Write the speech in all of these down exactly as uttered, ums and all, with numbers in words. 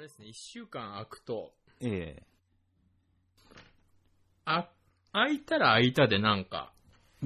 ですね、いっしゅうかん空くと、 ええ。 あ、空いたら空いたでなんか、 うん。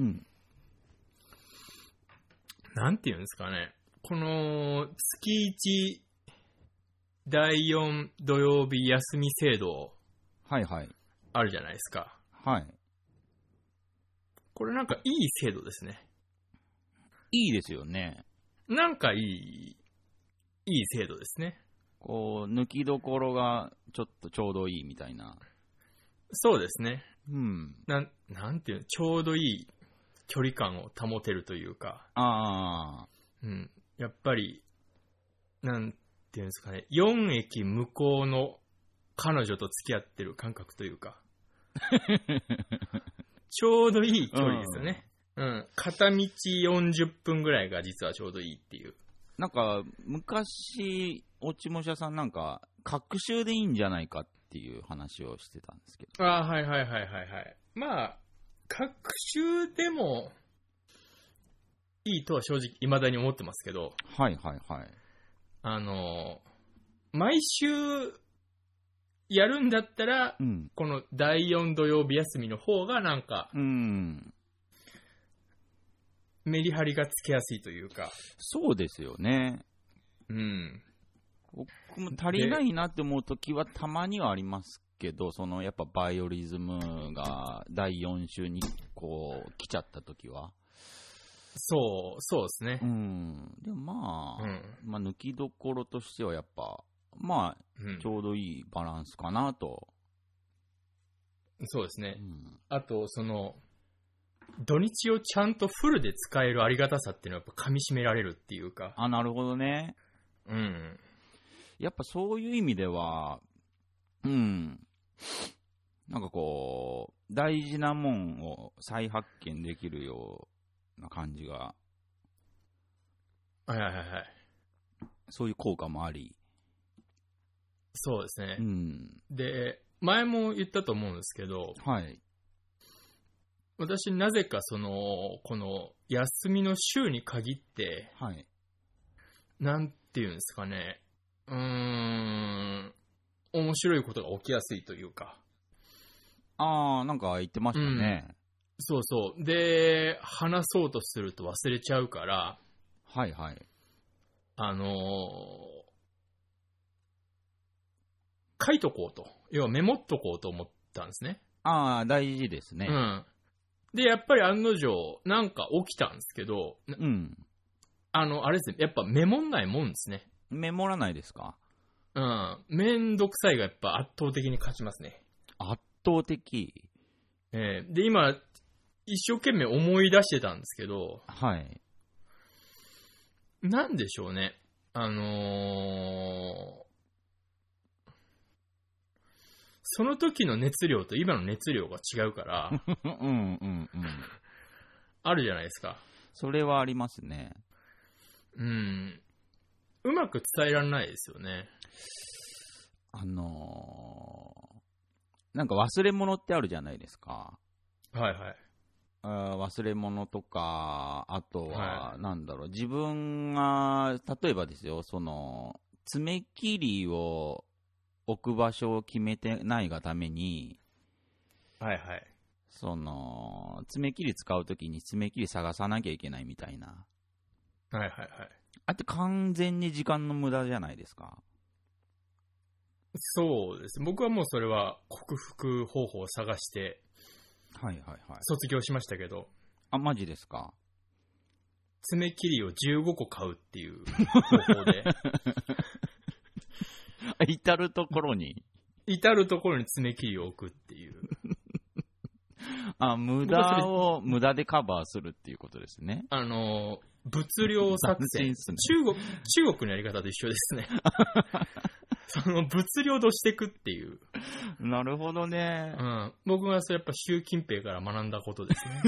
なんていうんですかね、この月いちだいよん土曜日休み制度はいはい。 あるじゃないですか。 はい。 これなんかいい制度ですね。 いいですよね。 なんかいい、いい制度ですね。 こう、抜きどころがちょっとちょうどいいみたいな。 そうですね。 うん。 なん、なんていうの、ちょうどいい距離感を保てるというか、 ああ。 うん。やっぱり、なんていうんですかね、よん駅向こうの彼女と付き合ってる感覚というか、ちょうどいい距離ですよね。うん、うん。片道よんじゅっぷんぐらいが実はちょうどいいっていう。 なんか、昔、落ち武者さんなんか、隔週でいいんじゃないかっていう話をしてたんですけど。 ああ、はいはいはいはいはい。まあ、各週でもいいとは正直未だに思ってますけど、 はいはいはい。 あの、毎週やるんだったら、 うん。 このだいよん土曜日休みの方がなんか、 うん。 メリハリがつけやすいというか。 そうですよね。 うん。 僕も足りないなって思うときはたまにはありますけど、そのやっぱバイオリズムがだいよん週にこう来ちゃったときは。 そう、そうですね。 うん。でもまあ、 うん、 まあ抜きどころとしてはやっぱ、まあ、 うん、 ちょうどいいバランスかなと。 そうですね。 うん、 あと、その、土日をちゃんとフルで使えるありがたさっていうのはやっぱ噛み締められるっていうか。 あ、なるほどね。 うん。 やっぱそういう意味では、うん。なんかこう、大事なもんを再発見できるような感じが、 はいはいはいはい。 そういう効果もあり。 そうですね。 うん。 で、前も言ったと思うんですけど、 はい。 私なぜかその、この休みの週に限って、 はい。 なんていうんですかね、うーん、面白いことが起きやすいというか。 ああ、なんか言ってましたね。 うん、そうそう。で、話そうとすると忘れちゃうから、 はいはい。 あのー、書いとこうと。要はメモっとこうと思ったんですね。 ああ、大事ですね。 うん。で、やっぱり案の定、なんか起きたんですけど、 うん。 あの、あれですね、やっぱメモんないもんですね。 メモらないですか？ うん。めんどくさいがやっぱ圧倒的に勝ちますね。 圧倒的。 えー、で、今、一生懸命思い出してたんですけど、 はい。 なんでしょうね。あのー、その時の熱量と今の熱量が違うから、 うんうんうん。 あるじゃないですか。 それはありますね。 うん。うまく伝えられないですよね。 あのー、なんか忘れ物ってあるじゃないですか。 はいはい。 あ忘れ物とか、あとは、 はなんだろう、自分が、例えばですよ、その、爪切りを置く場所を決めてないがために、 はいはい。 その、爪切り使うときに爪切り探さなきゃいけないみたいな。 はいはいはい。 あって完全に時間の無駄じゃないですか。 そうです。僕はもうそれは克服方法を探してはいはいはい。 卒業しましたけど、 あ、マジですか？ 爪切りをじゅうごこ買うっていう方法で、 至るところに。 至るところに爪切りを置くっていう。 あ、無駄を無駄でカバーするっていうことですね。 あの、物量作戦。 斬新っすね。 中国、中国のやり方と一緒ですね。その物量としていくっていう。 なるほどね。 うん。僕がそれやっぱ習近平から学んだことですね。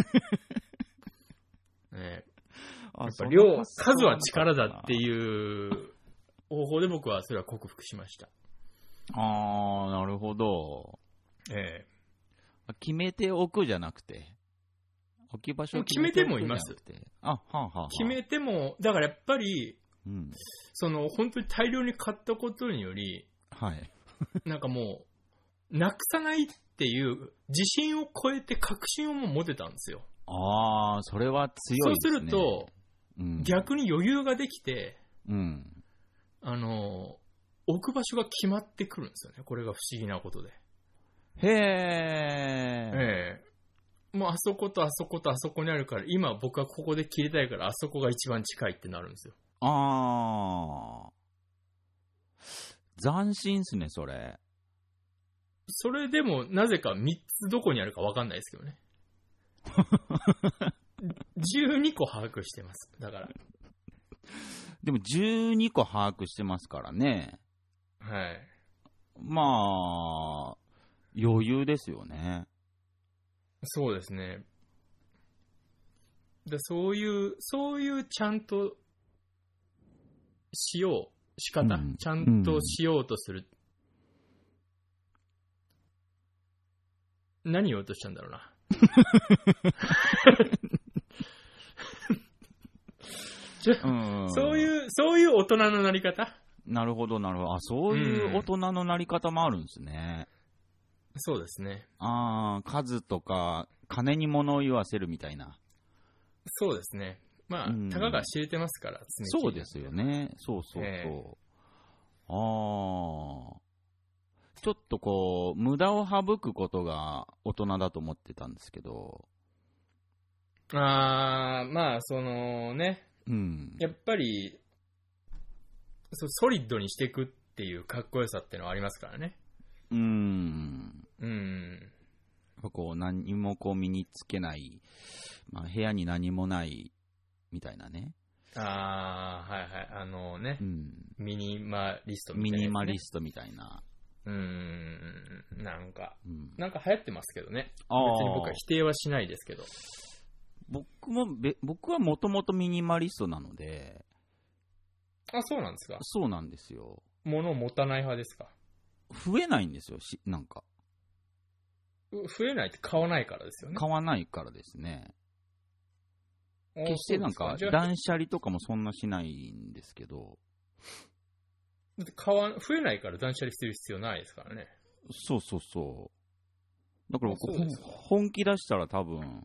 ねあやっぱ量、数は力だっていう方法で僕はそれは克服しました。 ああ、なるほど。 ええ。 決めておくじゃなくて、置き場所を決めておくじゃなくて。あ、はあはあはあ。 決めても、だからやっぱり、 うん、 その本当に大量に買ったことにより、 はい。 なんかもう、なくさないっていう自信を超えて確信をもう持てたんですよ。 ああ、それは強いですね。 そうすると、 うん、 逆に余裕ができて、 うん、 あの、置く場所が決まってくるんですよね。これが不思議なことで。 へえ。 ええ。もうあそことあそことあそこにあるから、今僕はここで切りたいからあそこが一番近いってなるんですよ。 ああ。斬新っすね、それ。 それでもなぜかみっつどこにあるか分かんないですけどね。じゅうにこ把握してます。だから。 でもじゅうにこ把握してますからね。 はい。 まあ、余裕ですよね。 そうですね。でそういう、そういうちゃんとしよう、仕方、うん、ちゃんとしようとする。うん、何言おうとしたんだろうな。うん、そういう、そういう大人のなり方。 なるほど、なるほど。あ、そういう大人のなり方もあるんですね。 うん、そうですね。 ああ、数とか、金に物を言わせるみたいな。 そうですね。まあ、うん、たかが知れてますから、常に。 そうですよね。そうそうそう。えー、ああ。ちょっとこう、無駄を省くことが大人だと思ってたんですけど。 ああ、まあ、そのね。 うん、 やっぱりそソリッドにしていくっていうかっこよさっていうのはありますからね。 うーん。 うん。 こう何もこう身につけない、まあ、部屋に何もないみたいなね。 ああ、はいはい。あのね、 うん、 ミニマリストみたいな、ね。 ミニマリストみたいな。 うーん。なんか、 うん、 なんか流行ってますけどね。別に僕は否定はしないですけど。 僕もべ、僕はもともとミニマリストなので。 あ、そうなんですか。 そうなんですよ。 物を持たない派ですか。 増えないんですよ、しなんか。 増えないって買わないからですよね。 買わないからですね。決してなんか断捨離とかもそんなしないんですけど。 だって買わ増えないから断捨離する必要ないですからね。 そうそうそう。だから僕本気出したら多分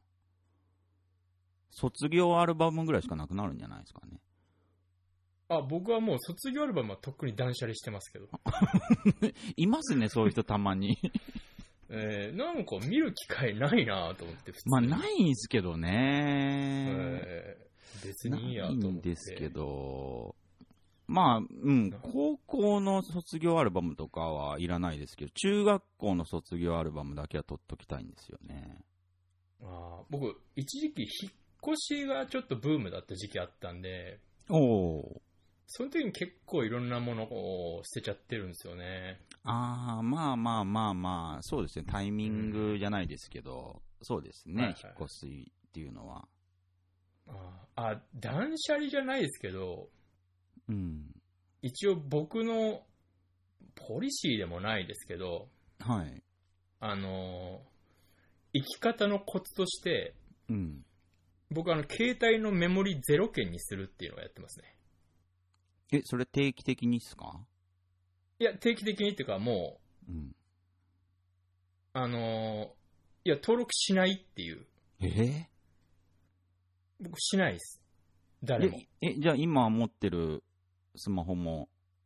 卒業アルバムぐらいしかなくなるんじゃないですかね。 あ、僕はもう卒業アルバムはとっくに断捨離してますけど。 いますね、そういう人たまに。 えー、なんか見る機会ないなと思って普通に。 まあないんですけどね、 えー、別にいいやと思って。 ないんですけど、まあ、うん、高校の卒業アルバムとかはいらないですけど、中学校の卒業アルバムだけは取っときたいんですよね。 あ、僕、一時期引っ越しがちょっとブームだった時期あったんで、 おー。 その時に結構いろんなものを捨てちゃってるんですよね。 ああ、まあまあまあまあ、そうですね、タイミングじゃないですけど、うん、そうですね、はいはい、引っ越しっていうのは。 ああ、断捨離じゃないですけど、 うん、 一応僕のポリシーでもないですけど、 はい、 あの生き方のコツとして、 うん、 僕はあの携帯のメモリゼロ件にするっていうのをやってますね。 え、それ定期的にですか？ いや、定期的にっていうかもう、うん、 あのいや、登録しないっていう。 えー、 僕しないです。誰も。 え、えじゃあ今持ってるスマホも。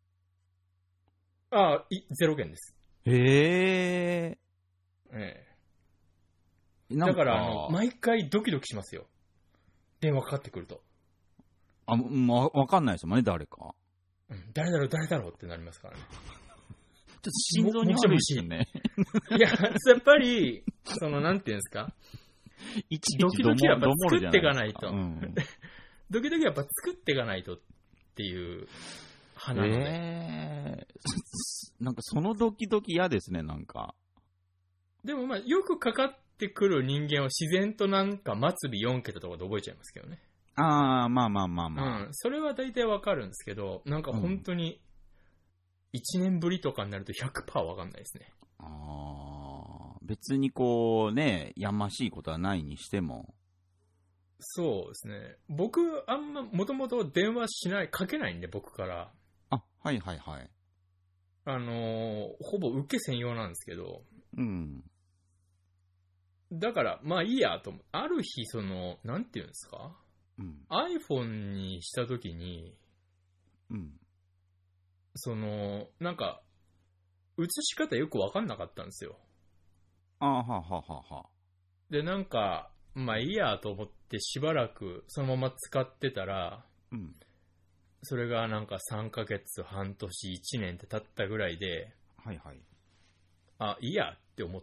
ああ、いゼロ件です。 へえ。 ええ。だからあの、毎回ドキドキしますよ。電話かかってくると。 あ、ま、わかんないですもんね、誰か。 うん、誰だろう、誰だろうってなりますからね。 ちょっと心臓に悪いですよね。 いや、やっぱり、その、なんていうんですか。 いちいちドキドキやっぱ作っていかないと。 うん、 ドキドキやっぱ作っていかないとっていう派なので。 えー、なんかそのドキドキ嫌ですね、なんか。 でもまあ、よくかかってくる人間は自然となんか末尾よん桁とかで覚えちゃいますけどね。 ああ、まあまあまあまあ。 うん、それは大体わかるんですけど、なんか本当にいちねんぶりとかになると ひゃくパーセント わかんないですね。 ああ、別にこうね、やましいことはないにしても。 そうですね。僕、あんま、もともと電話しない、かけないんで、僕から。 あ、はいはいはい。 あのー、ほぼ受け専用なんですけど、 うん。 だから、まあいいやと思う。ある日、その、なんていうんですか、 うん。 iPhone にしたときに、 うん。 その、なんか、映し方よくわかんなかったんですよ。 ああ、はあはあはあはあ。 で、なんか、まあいいやと思ってしばらくそのまま使ってたら、 うん。 それがなんかさんかげつ、半年、いちねんって経ったぐらいで、 はいはい。 あ、いいやって思って、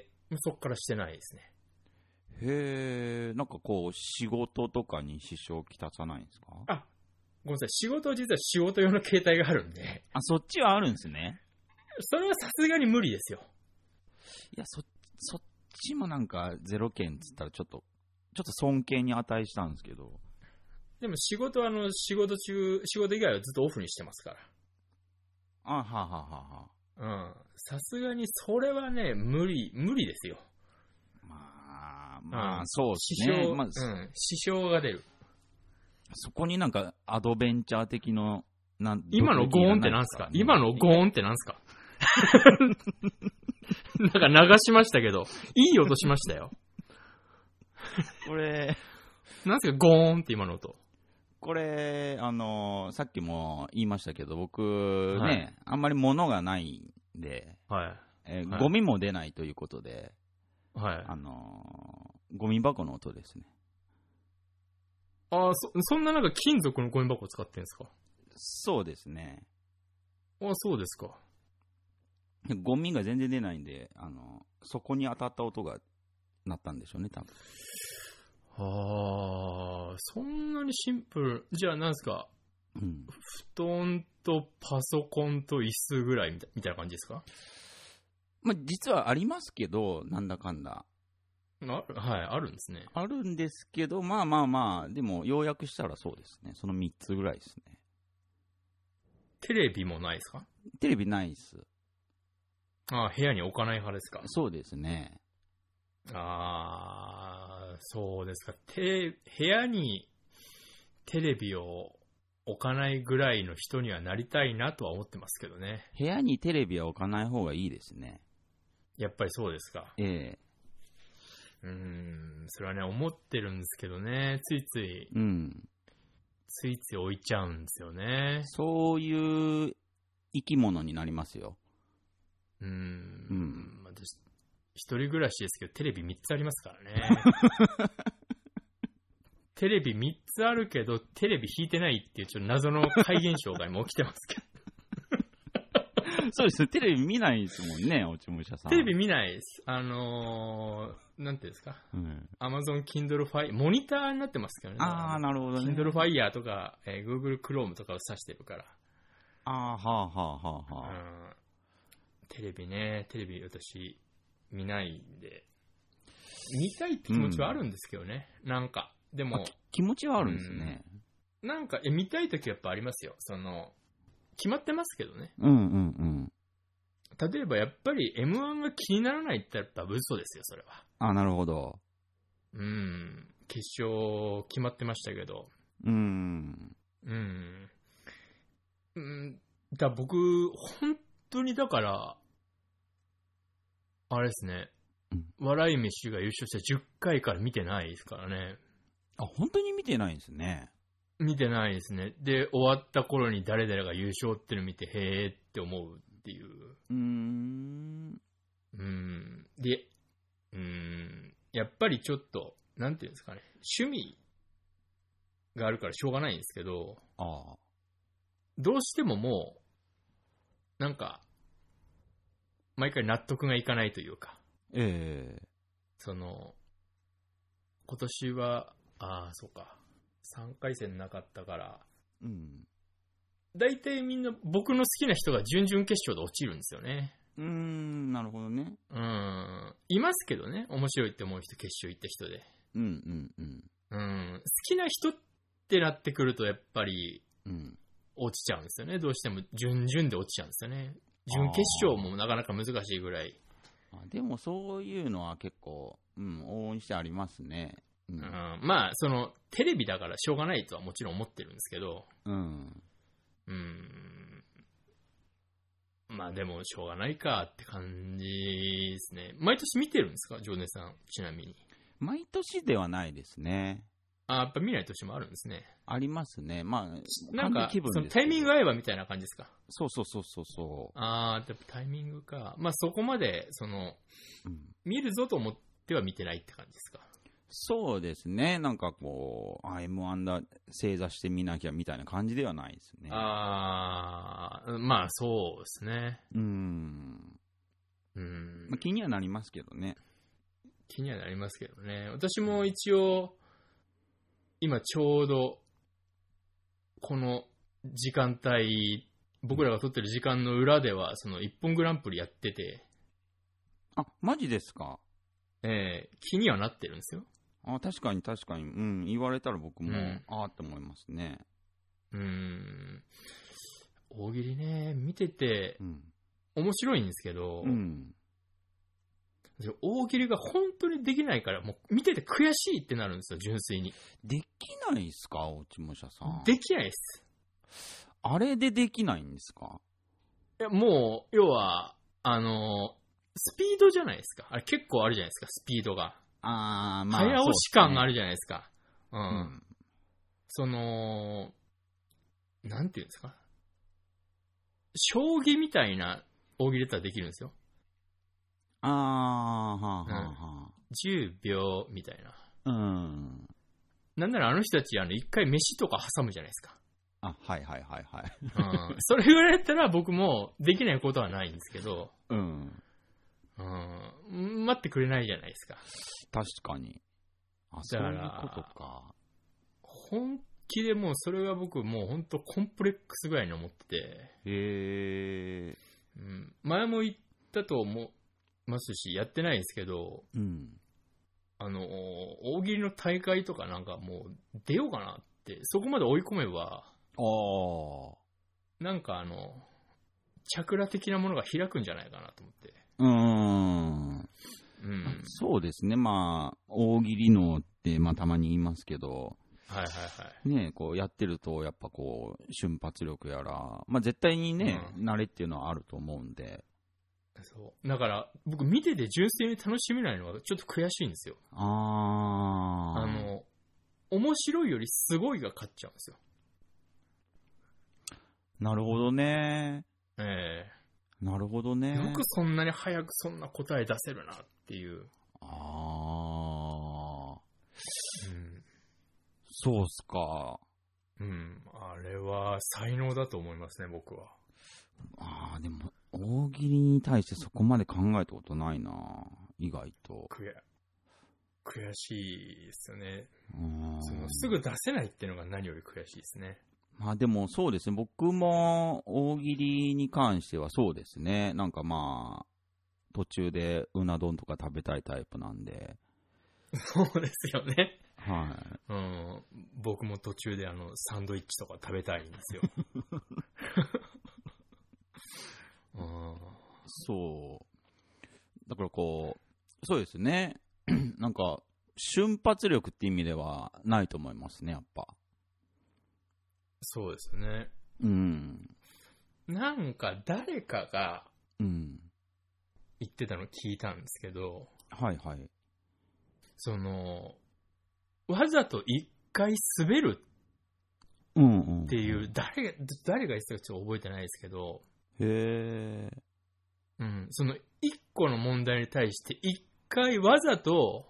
そっからしてないですね。 へえ、なんかこう、仕事とかに支障をきたさないんですか？ あ、ごめんなさい。仕事、実は仕事用の携帯があるんで、 あ、そっちはあるんですね。 それはさすがに無理ですよ。 いや、そ、そっちもなんかゼロ件っつったらちょっと、ちょっと尊敬に値したんですけど。 でも仕事はあの、仕事中、仕事以外はずっとオフにしてますかあはあはあはあはあ。 ら。うん。さすがにそれはね、無理、無理ですよ。 まあ、まあ、 うん、 そうですね。 支障、 まあ、 うん、支障が出る。 そこになんかアドベンチャー的の、なん今のゴーンってなんすか？今のゴーンってなんすか？なんか流しましたけど、いい音しましたよ。 これ、 なんすかゴーンって今の音。 これ、あのー、さっきも言いましたけど、僕ね、 はい、 あんまり物がないんで、 はい。 えーはい、 ゴミも出ないということで、 はい。 あのー、ゴミ箱の音ですね。 ああ、そ、そんななんか金属のゴミ箱使ってんすか？ そうですね。 ああ、そうですか。 ゴミが全然出ないんで、あの、そこに当たった音が鳴ったんでしょうね、多分。 ああ、そんなにシンプル。じゃあなんすか、 うん、 布団とパソコンと椅子ぐらいみたいみたいな感じですか？ まあ、実はありますけど、なんだかんだ。 あ、はい、あるんですね。 あるんですけど、まあまあまあ、でも、要約したらそうですね。そのみっつぐらいですね。 テレビもないですか？ テレビないっす。 ああ、部屋に置かない派ですか？ そうですね。 ああ、そうですか。て、部屋にテレビを置かないぐらいの人にはなりたいなとは思ってますけどね。 部屋にテレビは置かない方がいいですね。 やっぱりそうですか。 ええ。 うーん、それはね、思ってるんですけどね、ついつい、 うん。 ついつい置いちゃうんですよね。 そういう生き物になりますよ。 うーん、 うん、 私、一人暮らしですけど、テレビみっつありますからね。テレビみっつあるけど、テレビ引いてないっていう、ちょっと謎の怪現象が今起きてますけど。 そうですね、テレビ見ないですもんね、おちむしゃさん。 テレビ見ないです。あのー、なんていうんですか。 うん、 Amazon Kindle Fire、モニターになってますけどね。 ああ、なるほどね。 Kindle Fire とか、えー、Google Chrome とかを指してるから。 ああ、はあはあはあはあ。 うん、テレビね、テレビ私見ないんで、見たいって気持ちはあるんですけどね。うん、なんか、でも。 気持ちはあるんですね。 うん、なんか、え、見たいときはやっぱありますよ。その、決まってますけどね。 うんうんうん。 例えばやっぱり エムワン が気にならないって言ったら嘘ですよ、それは。 あ、なるほど。 うん。決勝決まってましたけど。 うん。 うん。うん。だ僕、本当にだから、あれですね。うん、笑い飯が優勝したじゅっかいから見てないですからね。 あ、本当に見てないんですね。 見てないですね。で、終わった頃に誰々が優勝っての見て、へーって思うっていう。 うーん。 うん。で、うん。やっぱりちょっと、なんていうんですかね。趣味があるからしょうがないんですけど、 ああ。 どうしてももう、なんか、毎回納得がいかないというか。 ええー。 その、今年は、ああ、そうか。さんかい戦なかったから、 うん。 大体みんな僕の好きな人が準々決勝で落ちるんですよね。 うーん、なるほどね。 うん。いますけどね。面白いって思う人、決勝行った人で。 うんうんうん。 うん。好きな人ってなってくると、やっぱり、 うん、 落ちちゃうんですよね。どうしても準々で落ちちゃうんですよね。準決勝もなかなか難しいぐらい。 あでもそういうのは結構、うん、往々にしてありますね。うん、 うん、まあ、その、テレビだからしょうがないとはもちろん思ってるんですけど、 うん。 うん。 まあでもしょうがないかって感じですね。毎年見てるんですか、ジョネさん、ちなみに。 毎年ではないですね。 あ、やっぱ見ない年もあるんですね。 ありますね。まあ、 なんか、 気分ですそのタイミング合えばみたいな感じですか。 そうそうそうそうそう。 あー、やっぱタイミングか。まあそこまで、その、うん、見るぞと思っては見てないって感じですか。 そうですね。なんかこう、エムワン だ、正座してみなきゃみたいな感じではないですね。 あー、まあそうですね。 うん。うん。まあ、気にはなりますけどね。 気にはなりますけどね。私も一応、今ちょうど、この時間帯、僕らが撮ってる時間の裏では、その一本グランプリやってて。 あ、マジですか？ えー、気にはなってるんですよ。 あ、確かに確かに。うん、言われたら僕も、うん、あーって思いますね。 うーん。大喜利ね、見てて、面白いんですけど、うん、大喜利が本当にできないから、もう見てて悔しいってなるんですよ、純粋に。 できないっすか、落ち武者さん。 できないっす。 あれでできないんですか？ いや、もう、要は、あの、スピードじゃないですか。あれ結構あるじゃないですか、スピードが。 あー、まあ、 早押し感があるじゃないですか。う、ね、うん。うん。その、なんていうんですか。将棋みたいな大喜利だったらできるんですよ。 あー、はあ、はあ、はあ。 じゅうびょうみたいな。うん。 なんならあの人たち、あの、一回飯とか挟むじゃないですか。 あ、はいはいはいはい。 うん。それぐらいだったら僕もできないことはないんですけど。 うん。 うん。待ってくれないじゃないですか。 確かに。あ、そういうことか。 本気でもうそれは僕もう本当コンプレックスぐらいに思ってて。 へー。 うん。前も言ったと思いますし、やってないですけど、 うん。 あの、大喜利の大会とかなんかもう出ようかなって、そこまで追い込めば、 ああ。 なんかあの、チャクラ的なものが開くんじゃないかなと思って。 うーん。うん。そうですね。まあ、大喜利能って、まあたまに言いますけど、 はいはいはい。 ね、こうやってると、やっぱこう、瞬発力やら、まあ絶対にね、うん、慣れっていうのはあると思うんで。 そう。だから、僕見てて純粋に楽しめないのはちょっと悔しいんですよ。 あー。 あの、面白いよりすごいが勝っちゃうんですよ。 なるほどね。 ええー。なるほどね。 よくそんなに早くそんな答え出せるなっていう。 あー。 うん。 そうっすか。 うん。あれは才能だと思いますね、僕は。 あー、でも、大喜利に対してそこまで考えたことないな、意外と。 悔悔しいですよね。そのすぐ出せないっていうのが何より悔しいですね。 まあでもそうですね、僕も大喜利に関してはそうですね、なんかまあ、途中でうな丼とか食べたいタイプなんで。 そうですよね。 はい。 うん、僕も途中であのサンドイッチとか食べたいんですよ。うん、 そう。だからこう、そうですね。なんか、瞬発力って意味ではないと思いますね、やっぱ。 そうですね。 うん。 なんか誰かが言ってたの聞いたんですけど、 うん、はいはい。 その、わざと一回滑るっていう、うんうんうん、誰が、誰が言ってたかちょっと覚えてないですけど、 へー。 うん、その一個の問題に対して一回わざと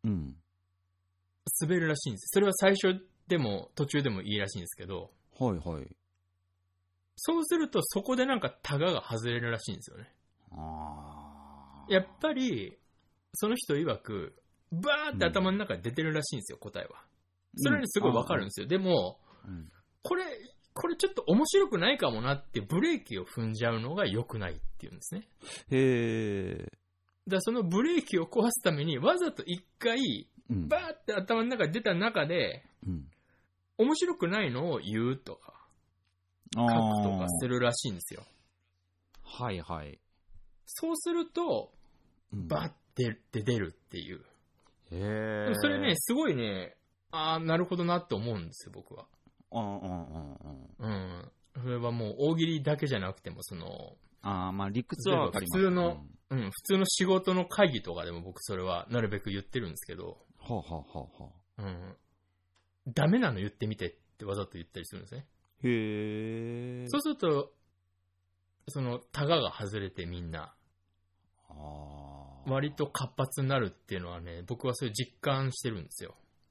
滑るらしいんです。それは最初でも途中でもいいらしいんですけど、 はいはい。 そうするとそこでなんかタガが外れるらしいんですよね。 あやっぱりその人曰くバーって頭の中で出てるらしいんですよ、うん、答えは。それにすごいわかるんですよ。うん、でも、うん、これこれちょっと面白くないかもなってブレーキを踏んじゃうのが良くないっていうんですね。 へー。 だからそのブレーキを壊すためにわざと一回、うん、バーって頭の中で出た中で、うん、面白くないのを言うとか書くとかするらしいんですよ。 はいはい。 そうすると、うん、バッて出るっていう。 へー。 それね、すごいね、ああ、なるほどなって思うんですよ、僕は。 うんうんうんうん。 うん。それはもう大喜利だけじゃなくても、その、 ああ、まあ理屈はわかります。 普通の、うん、うん、普通の仕事の会議とかでも僕それはなるべく言ってるんですけど、 はあ、はあはあはあ、うん、ダメなの言ってみてってわざと言ったりするんですね。 へえ。 そうすると、その、タガが外れてみんな、 あ割と活発になるっていうのはね、僕はそれ実感してるんですよ。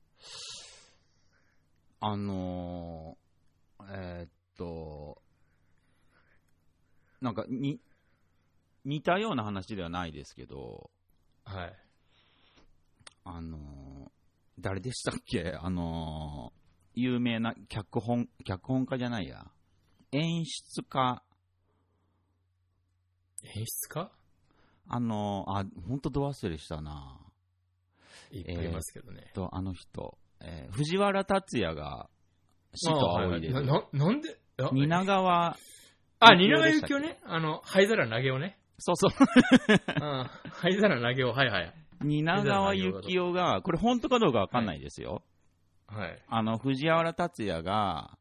あのー、えー、っと、なんかに、似たような話ではないですけど、 はい。 あのー、誰でしたっけ、あのー、有名な脚本、脚本家じゃないや、演出家。 演出家？ あのー、あ、ほんとど忘れしたな。 いっぱいいますけどね。 えー、と、あの人、えー、藤原竜也が死と仰いでる。 な、なんで蜷川。 あ、蜷川幸雄ね。あの、灰皿投げをね。 そうそう。 あ灰皿投げを、はいはい。 蜷川幸雄が、これ本当かどうかわかんないですよ。 はい。 あの、藤原竜也が、 はい。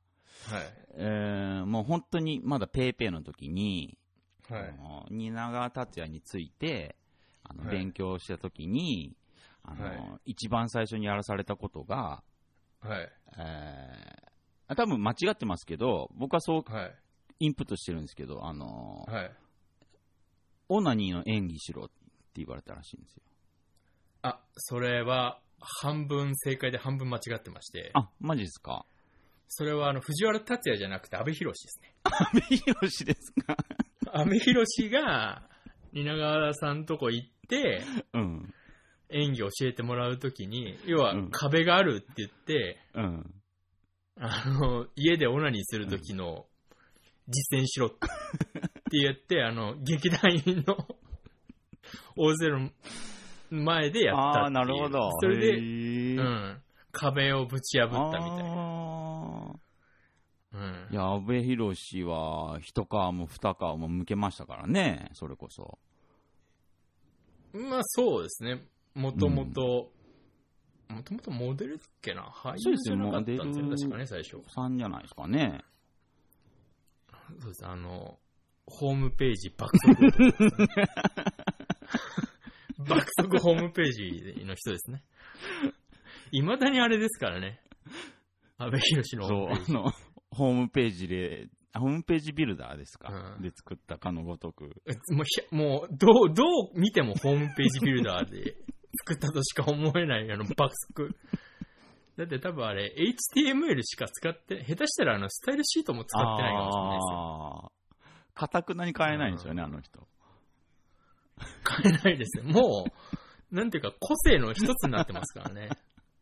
えー、もう本当にまだペーペーの時に、 はい、 蜷川竜也についてあの、はい、勉強した時にあの、はい、一番最初にやらされたことが、 はいえー、多分間違ってますけど僕はそうインプットしてるんですけど、あの、はい、オナニーの演技しろって言われたらしいんですよ。 あ、それは半分正解で半分間違ってまして。 あ、マジですか？ それはあの藤原竜也じゃなくて阿部寛ですね。 阿部寛ですか？ 阿部寛が蜷川さんとこ行って、うん、演技を教えてもらうときに、要は壁があるって言って、うん、あの家でオナニーするときの実践しろって言って、あの劇団員の大勢の前でやったっていう。あ、 なるほど。 それで、うん、壁をぶち破ったみたいな。 うん、いや、阿部寛は一皮も二皮も向けましたからね、それこそ。 まあそうですね。もともと、もともとモデルだっけな、俳優じゃなかったんですよ、確かね、最初。 さんじゃないですかね。 そうです、あの、ホームページ爆速。爆速ホームページの人ですね。いまだにあれですからね。阿部寛のホームページ。 そう、あの、ホームページで、ホームページビルダーですか、うん、で作ったかのごとく。 もう、もうどう、どう見てもホームページビルダーで作ったとしか思えないあの爆速。だって多分あれ エイチティーエムエル しか使って、下手したらあのスタイルシートも使ってないかもしれないですよ。 かたくなに変えないんですよね、うん、あの人。 変えないですね。もう、なんていうか個性の一つになってますからね。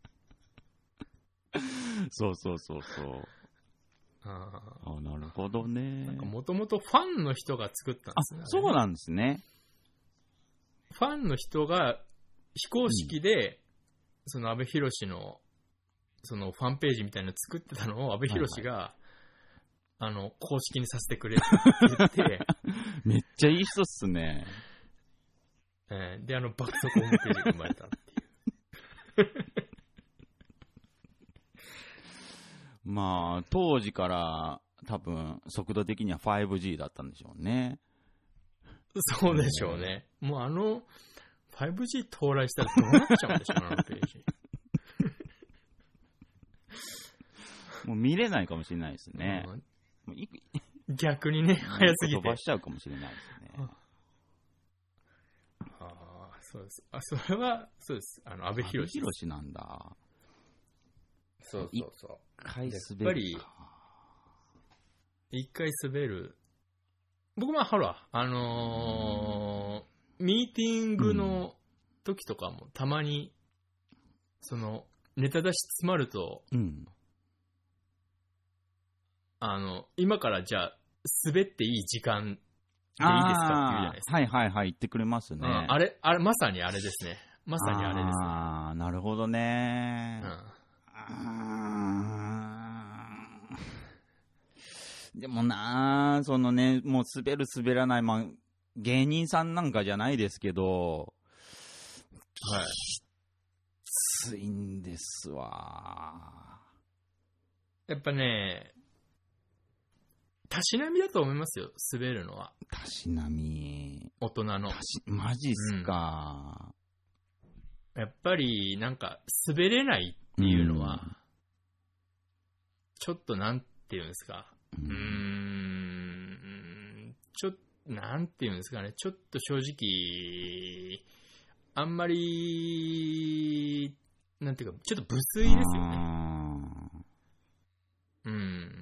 そうそうそうそう。ああ、なるほどね。 なんかもともとファンの人が作ったんですね。 あ、そうなんですね。 ファンの人が非公式で、うん、その阿部寛のそのファンページみたいなの作ってたのを阿部寛が、はいはい、あの公式にさせてくれって言ってめっちゃいい人っすね。 えー、であの爆速ホームページが生まれたっていうまあ、当時から多分速度的には ファイブジー だったんでしょうね。 そうでしょうね。もうあの ファイブジー 到来したらどうなっちゃうんでしょう、あのページ。 もう見れないかもしれないですね。 うん、逆にね、早すぎて。 飛ばしちゃうかもしれないですね。 ああ、そうです。あ、それは、そうです。あの、阿部寛。 阿部寛なんだ。 そうそうそう。 一回滑るか。 一回滑る。僕もほら、あのー、ミーティングの時とかもたまに、その、ネタ出し詰まると、うん、あの、今からじゃあ、滑っていい時間でいいですかって言うじゃないですか。 はいはいはい、言ってくれますね。うん、 あれ、あれ、まさにあれですね。まさにあれですね。 ああ、なるほどね。うん、でもなあ、そのね、もう滑る滑らない、まあ、芸人さんなんかじゃないですけど、はい。きついんですわ。 やっぱね、たしなみだと思いますよ、滑るのは。 たしなみ。 大人の。 マジっすか、 うん。やっぱり、なんか、滑れないっていうのは、うん、ちょっとなんていうんですか。うーん、ちょっと、なんていうんですかね。ちょっと正直、あんまり、なんていうか、ちょっと無粋ですよね。うん。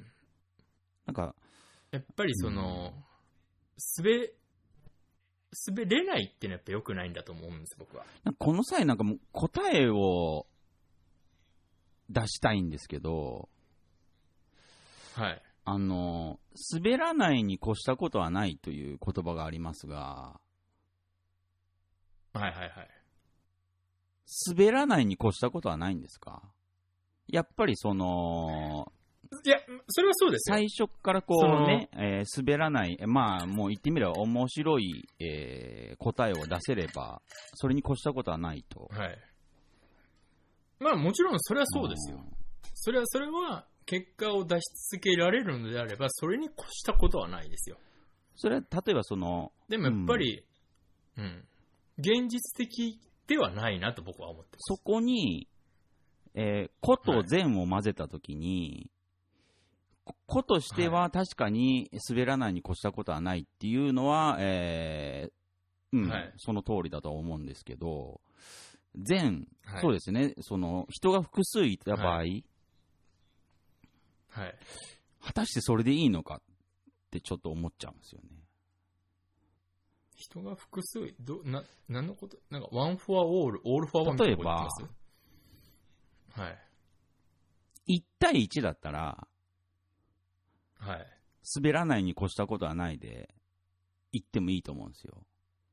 なんか、 やっぱりその、滑、滑れないっていうのはやっぱ良くないんだと思うんです、僕は。 この際なんかもう答えを出したいんですけど、 はい。 あの、滑らないに越したことはないという言葉がありますが、 はいはいはい。 滑らないに越したことはないんですか？やっぱりその、 いや、それはそうですよ。 最初からこうね、えー、滑らない、まあもう言ってみれば面白い、えー、答えを出せれば、それに越したことはないと。 はい。まあもちろんそれはそうですよ。それは、それは結果を出し続けられるのであれば、それに越したことはないですよ。 それは例えばその、 でもやっぱり、うん、うん、現実的ではないなと僕は思ってます。 そこに、えー、個と善を混ぜたときに、はい、個としては確かに滑らないに越したことはないっていうのは、えーうんはい、その通りだと思うんですけど、善、はい、そうですね、その人が複数いた場合、はいはい、 果たしてそれでいいのかってちょっと思っちゃうんですよね。 人が複数どな何のことなんかワンフォアオールオールフォアワンみたいなこと言ってます？はい。 いち対いちだったら、 はい。 滑らないに越したことはないで言ってもいいと思うんですよ。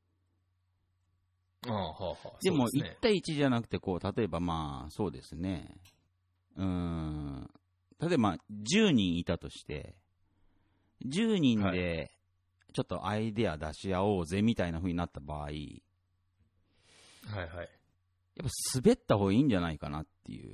ああ、はあはあ。 でもいち対いちじゃなくてこう例えばまあそうですね。うーん。例えばじゅうにんいたとしてじゅうにんでちょっとアイデア出し合おうぜみたいな風になった場合、はいはい。やっぱ滑った方がいいんじゃないかなっていう。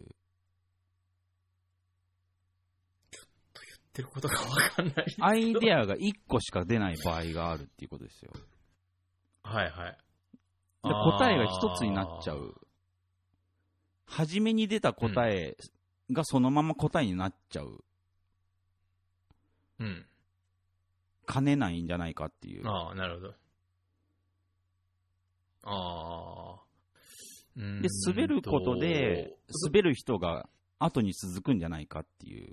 ちょっと言ってることが分かんない。 アイデアがいっこしか出ない場合があるっていうことですよ。 はいはい。 で答えが一つになっちゃう。初めに出た答えがそのまま答えになっちゃう。 うん。 兼ねないんじゃないかっていう。 ああ、なるほど。ああ。 で、滑ることで、滑る人が後に続くんじゃないかっていう。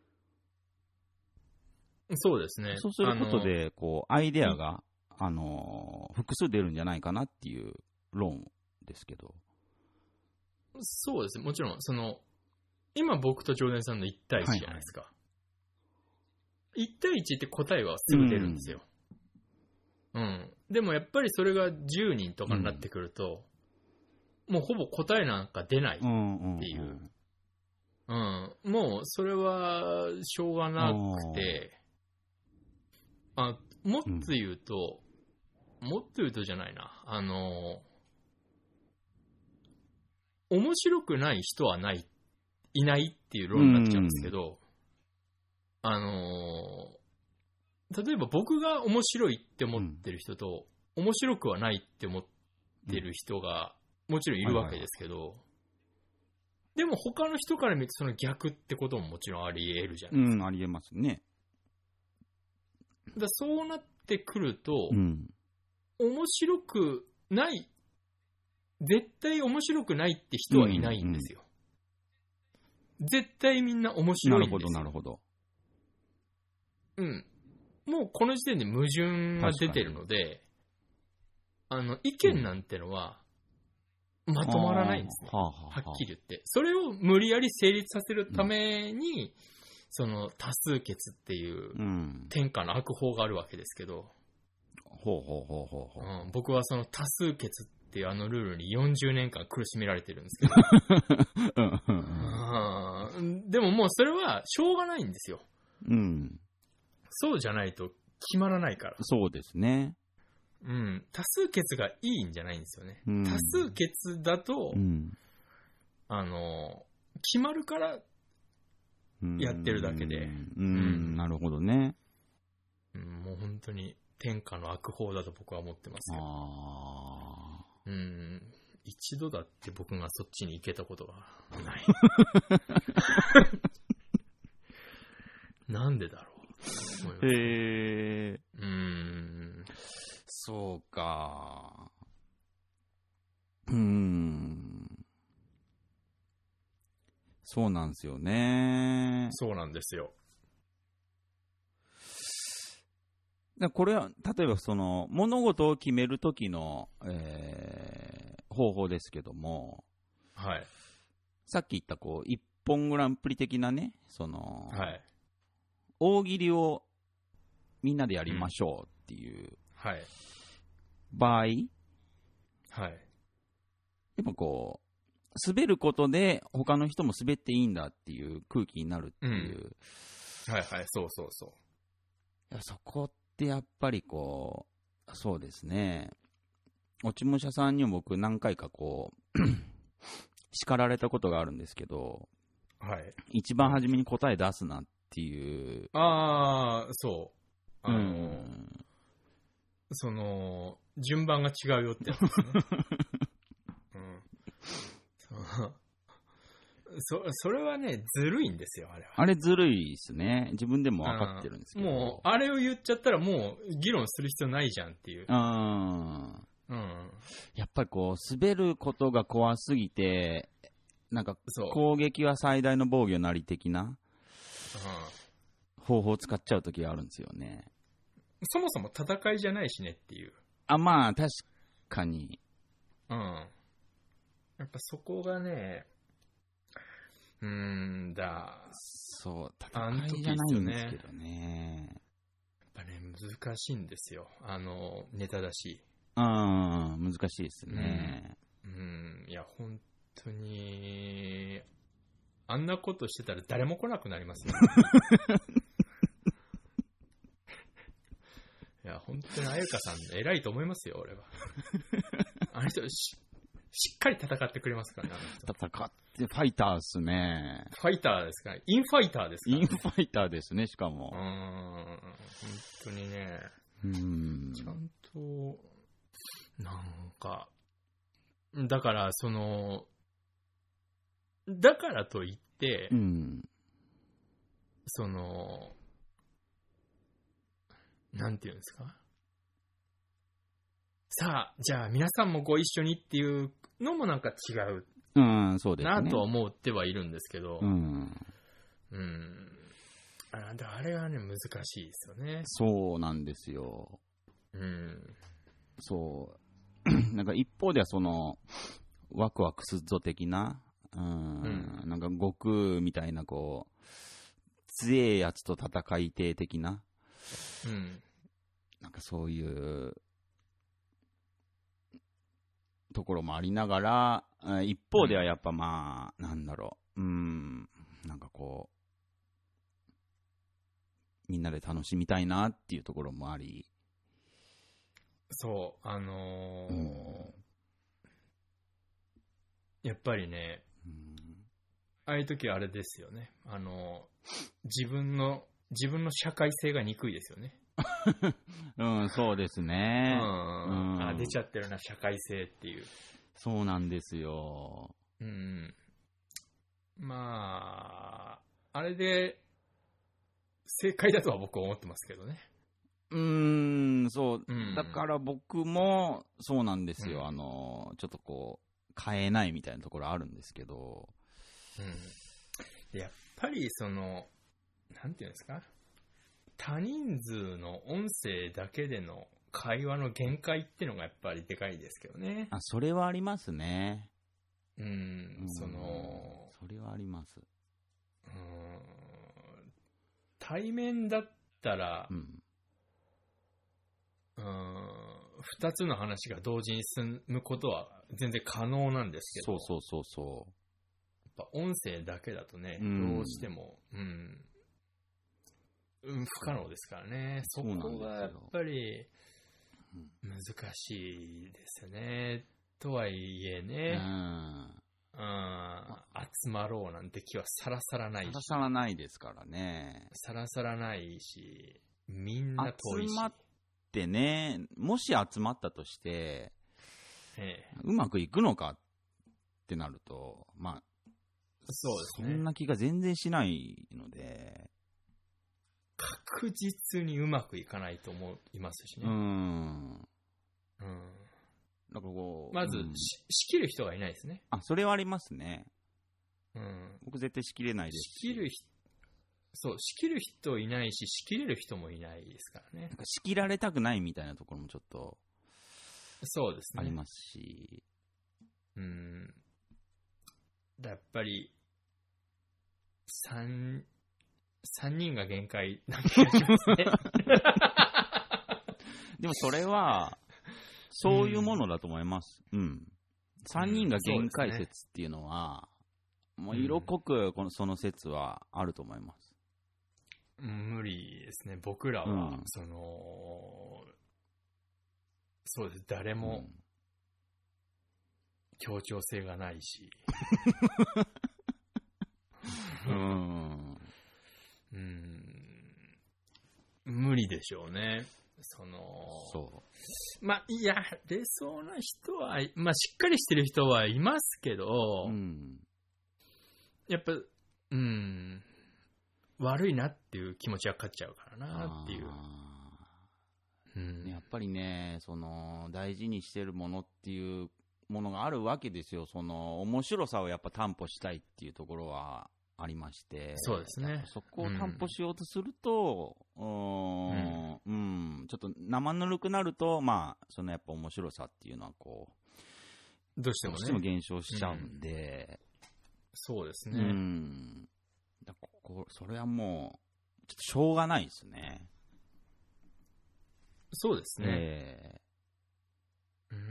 そうですね。 そうすることで、こう、アイデアが、あの、複数出るんじゃないかなっていう論ですけど。 そうですね。もちろん、その、今僕と常連さんのいち対いちじゃないですか。はいはい、いち対いちって答えはすぐ出るんですよ。うん。うん、でもやっぱりそれがじゅうにんとかになってくると、うん、もうほぼ答えなんか出ないっていう。うん、うんうん、もうそれはしょうがなくて、あ、もっと言うと、うん、もっと言うとじゃないな。あの、面白くない人はない、いないっていう論になっちゃうんですけど、うん、あの、例えば僕が面白いって思ってる人と、うん、面白くはないって思ってる人がもちろんいるわけですけど、はいはいはい、でも他の人から見るとその逆ってことももちろんあり得るじゃないですか。 うん、あり得ますね。 だそうなってくると、 うん、 面白くない、絶対面白くないって人はいないんですよ。うんうん、絶対みんな面白いんですよ。 なるほど、 なるほど。うん。もうこの時点で矛盾が出てるので、あの、意見なんてのは、まとまらないんですね。はあはあ、はっきり言って。それを無理やり成立させるために、うん、その多数決っていう天下の悪法があるわけですけど、 ほうほうほうほうほう、 うん、僕はその多数決っていうあのルールによんじゅうねんかん苦しめられてるんですけど、うん、でももうそれはしょうがないんですよ。 うん。 そうじゃないと決まらないから。 そうですね。 うん。多数決がいいんじゃないんですよね。うん、多数決だと、うん、あの、決まるからやってるだけで。 うん。うん、なるほどね。 うん、もう本当に、 天下の悪法だと僕は思ってますよ。 あうん。一度だって僕がそっちに行けたことがない。なんでだろう。 ー。へえ。 うーん。 そうか。うーん。そうなんですよね。 そうなんですよ。 だこれは、例えばその、物事を決めるときの、えー方法ですけども、 はい。 さっき言ったこう、一本グランプリ的なね、その、 はい。 大喜利をみんなでやりましょうっていうはい。 場合、 はい。 やっぱこう、滑ることで他の人も滑っていいんだっていう空気になるっていう。 うん、はいはい、そうそうそいやそこってやっぱりこう、そうですね。落ち武者さんにも僕何回かこう、叱られたことがあるんですけど、 う。はい。 一番初めに答え出すなっていう。 ああ、そう。あの、 うん、 その、順番が違うよってやつですね。うん。そうそそれはね、ずるいんですよ、あれは。 あれずるいですね。自分でも分かってるんですけど。 もう、あれを言っちゃったらもう議論する必要ないじゃんっていう。 うん。 うん。 やっぱりこう、滑ることが怖すぎて、なんか攻撃は最大の防御なり的な方法を使っちゃうときがあるんですよね。 そもそも戦いじゃないしねっていう。 あ、まあ確かに。 うん。やっぱそこがね、うーんだ。 そう、戦いじゃないんですけどね。 やっぱね、難しいんですよ。あの、ネタだし。 うん、難しいですね。 うん、うん、いや、本当に、あんなことしてたら誰も来なくなりますよ。いや、本当にあゆかさん、偉いと思いますよ、俺は。あの人し、しっかり戦ってくれますからね、あの人。 戦ってファイターっすね。 ファイターですか、インファイターですか、ね。 インファイターですね、しかも。 うーん、本当にね。 うん。 ちゃんと、なんか、だから、その、だからといって、 うん、 その、なんていうんですか。さあ、じゃあ皆さんもご一緒にっていうのもなんか違う。 うん、そうですね。 なと思ってはいるんですけど、 うん。 うん。あ, あれはね、難しいですよね。 そうなんですよ。 うん。 そう。なんか一方ではその、ワクワクするぞ的な、うん、うん、なんか悟空みたいなこう、強えやつと戦いて的な、 うん、 なんかそういうところもありながら、一方ではやっぱまあ、うん、なんだろう、うん、なんかこう、みんなで楽しみたいなっていうところもあり、 そう、あのーうん、やっぱりね、うん、ああいう時はあれですよね、あのー、自分の自分の社会性が憎いですよね。 うん、そうですね。 うん、うん、あ、出ちゃってるな、社会性っていう。 そうなんですよ。 うん。まあ、あれで正解だとは僕は思ってますけどね。 うーん、そう、うん、だから僕もそうなんですよ、うん、あのちょっとこう変えないみたいなところあるんですけど、 うん、やっぱりそのなんていうんですか、多人数の音声だけでの会話の限界っていうのがやっぱりでかいですけどね。 あ、それはありますね。 うん、うん、そのそれはあります。 うん、対面だったら、うんうーん、二つの話が同時に進むことは全然可能なんですけど、 そうそうそうそう。 やっぱ音声だけだとね、うん、どうしても、うんうん、不可能ですからね。そこがやっぱり難しいですよね。とはいえね、うんうん、集まろうなんて気はさらさらないし。さらさらないですからね。 さらさらないし、みんな遠いし。 集まっってね、もし集まったとして、 ええ、 うまくいくのかってなると、まあ、 そうですね。 そんな気が全然しないので、 確実にうまくいかないと思いますしね。 うん。うん。 なんかこうまず、 うん、 し仕切る人がいないですね。 あ、それはありますね。 うん。 僕絶対仕切れないですし。 仕切る人、そう、仕切る人いないし、仕切れる人もいないですからね。 なんか仕切られたくないみたいなところもちょっとそうですね。 ありますし。 うん。やっぱり、三、三人が限界な気がしますね。 でもそれは、そういうものだと思います。うん。三、うん、人が限界説っていうのは、うん、もう色濃くこのその説はあると思います。 無理ですね。僕らは、うん、その、そうです。誰も協調性がないし。うん。うん。無理でしょうね。その、 そう。 まあ、いや、出そうな人は、まあ、しっかりしてる人はいますけど、うん、やっぱ、うん、悪いなっていう気持ちは勝っちゃうからなっていう。 うん、やっぱりね、その、大事にしてるものっていうものがあるわけですよ。その、面白さをやっぱ担保したいっていうところはありまして、 そうですね。 そこを担保しようとすると、うん、うんうん、ちょっと生ぬるくなると、まあ、そのやっぱ面白さっていうのはこう、どうしてもね、 どうしても減少しちゃうんで、 うん、そうですね。 うん、だここそれはもう、ちょっとしょうがないですね。 そうですね。 えー、うーん。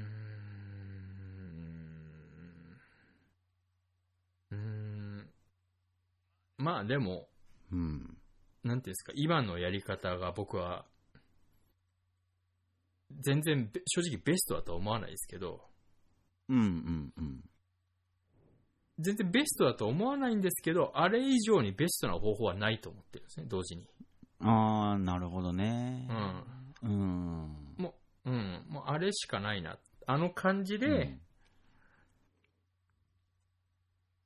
うーん。まあでも、 うん、 なんていうんですか、今のやり方が僕は、全然正直ベストだとは思わないですけど、 うんうんうん。 全然ベストだと思わないんですけど、あれ以上にベストな方法はないと思ってるんですね、同時に。 ああ、なるほどね。 うん。 うん。 もう、うん、もうあれしかないな。あの感じで、うん、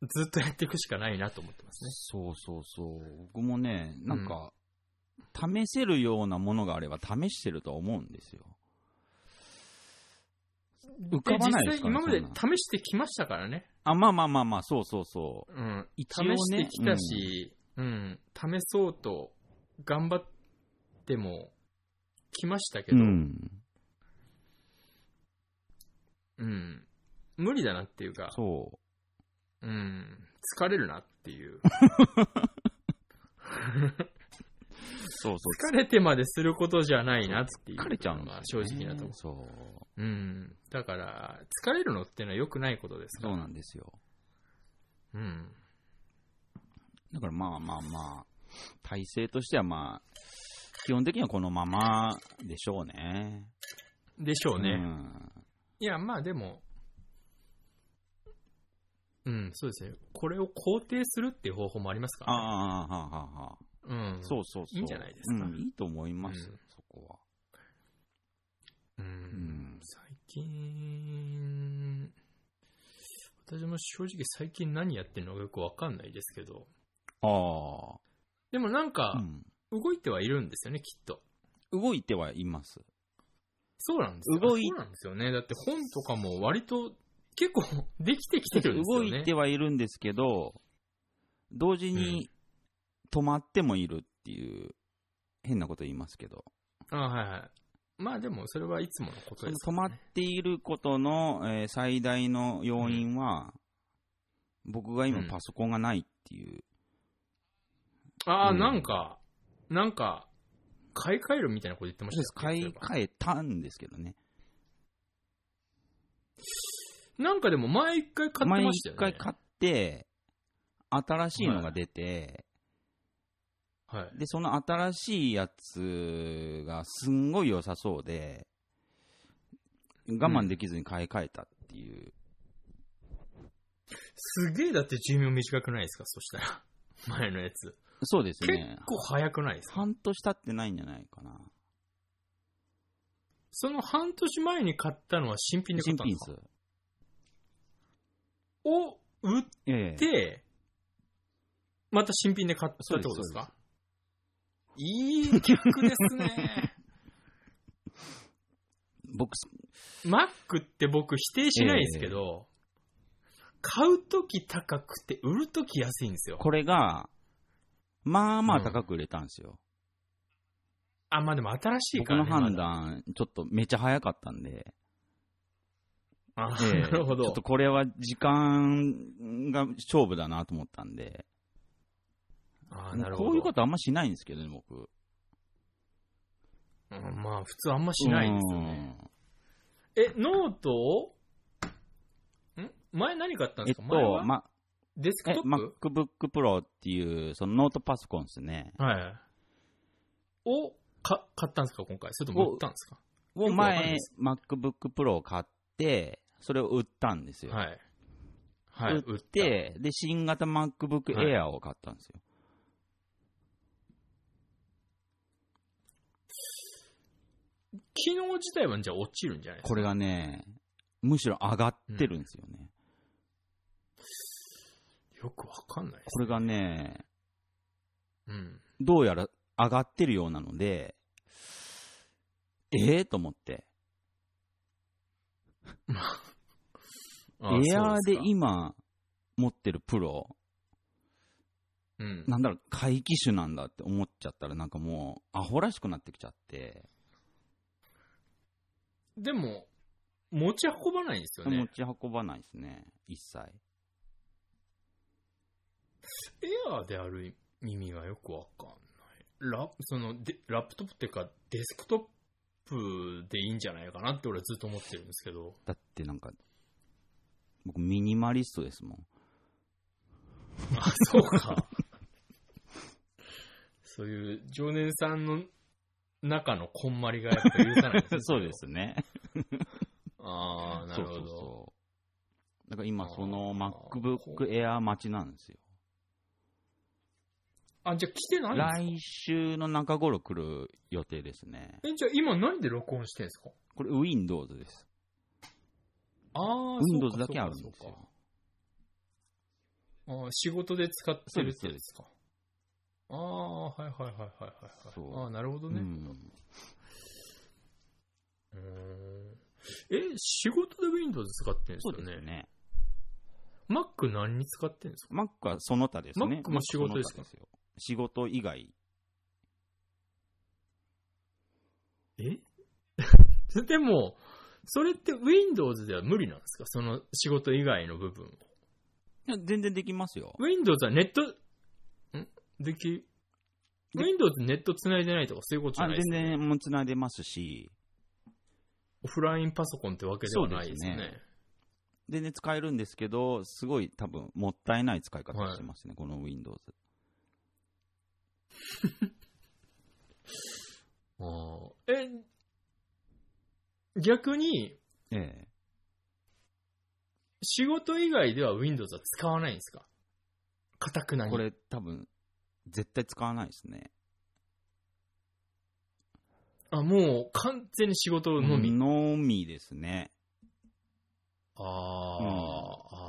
ずっとやっていくしかないなと思ってますね。 そうそうそう。僕もね、なんか、うん、試せるようなものがあれば試してると思うんですよ。浮かばないですかね。 実際今まで試してきましたからね。 あ、まあまあまあまあ、そうそうそう。 うん。一応ね、試してきたし、うん、うん、試そうと頑張ってもきましたけど、うん、うん、無理だなっていうか、 そう。 うん、疲れるなっていう。 そうそう。 疲れてまですることじゃないなっていう。 疲れちゃうのが正直なところ。 そう。 うん。だから、疲れるのっていうのは良くないことですから。 そうなんですよ。 うん。 だからまあまあまあ、体制としてはまあ、基本的にはこのままでしょうね。 でしょうね。 うん、 いや、まあでも、うん、そうですね。これを肯定するっていう方法もありますからね。 ああ、はあ、はあ、はあ。 うん、 そうそうそう。 いいんじゃないですか。 うん、いいと思います、うん、そこは。 うん、うん、最近、私も正直最近何やってるのかよくわかんないですけど。 ああ。 でもなんか、動いてはいるんですよね、きっと。 動いてはいます。 そうなんですよ。動いそうなんですよね。だって本とかも割と結構できてきてるんですよね。 動いてはいるんですけど、同時に止まってもいるっていう、変なこと言いますけど。 ああ、はいはい。まあでもそれはいつものことですからね。 止まっていることの、えー、最大の要因は、うん、僕が今パソコンがないっていう。 うん、ああ、うん、なんか、なんか、買い替えるみたいなこと言ってましたよね。買い替えたんですけどね。 なんかでも前一回買ってましたよね。 前一回買って、新しいのが出て、 はい、 で、その新しいやつがすんごい良さそうで、我慢できずに買い替えたっていう。 うん、すげえだって寿命短くないですか、そしたら。前のやつ。 そうですね。 結構早くないですか。 半年経ってないんじゃないかな。 その半年前に買ったのは新品で買ったんですか？ 新品です。 を売って、 ええ、 また新品で買ったってことですか？いい客ですね。 僕、 Mac って僕否定しないですけど、えー、買うとき高くて売るとき安いんですよ。 これが、まあまあ高く売れたんですよ。うん、 あ、まあでも新しいからね。 僕の判断、ちょっとめっちゃ早かったんで。 あ、 えー、 なるほど。 ちょっとこれは時間が勝負だなと思ったんで。 あ、なるほど。 こういうことあんましないんですけどね、僕。 うん、まあ普通あんましないですよね。え、ノートをん前何買ったんですか？ えっと、 前はま、 デスクトップ？ MacBook Pro っていう、そのノートパソコンですね。 はい。をか買ったんですか今回？それとも売ったんですか？ を前、MacBook Pro を買って、それを売ったんですよ。 はい。はい。 売って、で、新型 MacBook Air を買ったんですよ。 機能自体はじゃあ落ちるんじゃないですか？ これがね、むしろ上がってるんですよね。 うん、よくわかんないですね。 これがね、 うん、 どうやら上がってるようなので、ええー、と思って。エアーで今持ってるプロ、うん、なんだろう、回帰種なんだって思っちゃったら、なんかもう、アホらしくなってきちゃって。 でも、持ち運ばないんですよね。 持ち運ばないですね、一切。 エアーである意味がよくわかんない。ラ, そのでラップトップっていうか、デスクトップでいいんじゃないかなって俺はずっと思ってるんですけど。 だってなんか、僕ミニマリストですもん。 あ、そうか。そういう常連さんの中のこんまりがやっぱ許さないですね。 そうですね。 ああ、なるほど。そうそうそう。 だから今その MacBook Air 待ちなんですよ。 あ、じゃあ来てないんですか？ 来週の中頃来る予定ですね。 え、じゃあ今何で録音してるんですか？ これ Windows です。 ああ、 Windows だけあるんですよ。 あ、仕事で使ってるってやつですか？ああ、はいはいはいはいはい。ああ、なるほどね。うん。うーん。え、仕事で Windows 使ってるんですよね。 そうですね。 Mac 何に使ってるんですか？ Mac はその他ですね。 Mac も仕事ですか？ 仕事以外。 えでも、それって Windows では無理なんですか？その仕事以外の部分を。 いや、全然できますよ。 Windows はネット、んでき、Windows ネット繋いでないとかそういうことじゃないですか？ 全然もう繋いでますし。 オフラインパソコンってわけではないですね。そうですね。 全然使えるんですけど、すごい多分もったいない使い方してますね、はい、この Windows。 あえ、逆に、 ええ、 仕事以外では Windows は使わないんですか？かたくなに。 これ多分、絶対使わないですね。 あ、もう完全に仕事のみ。 のみですね。 あ、うん、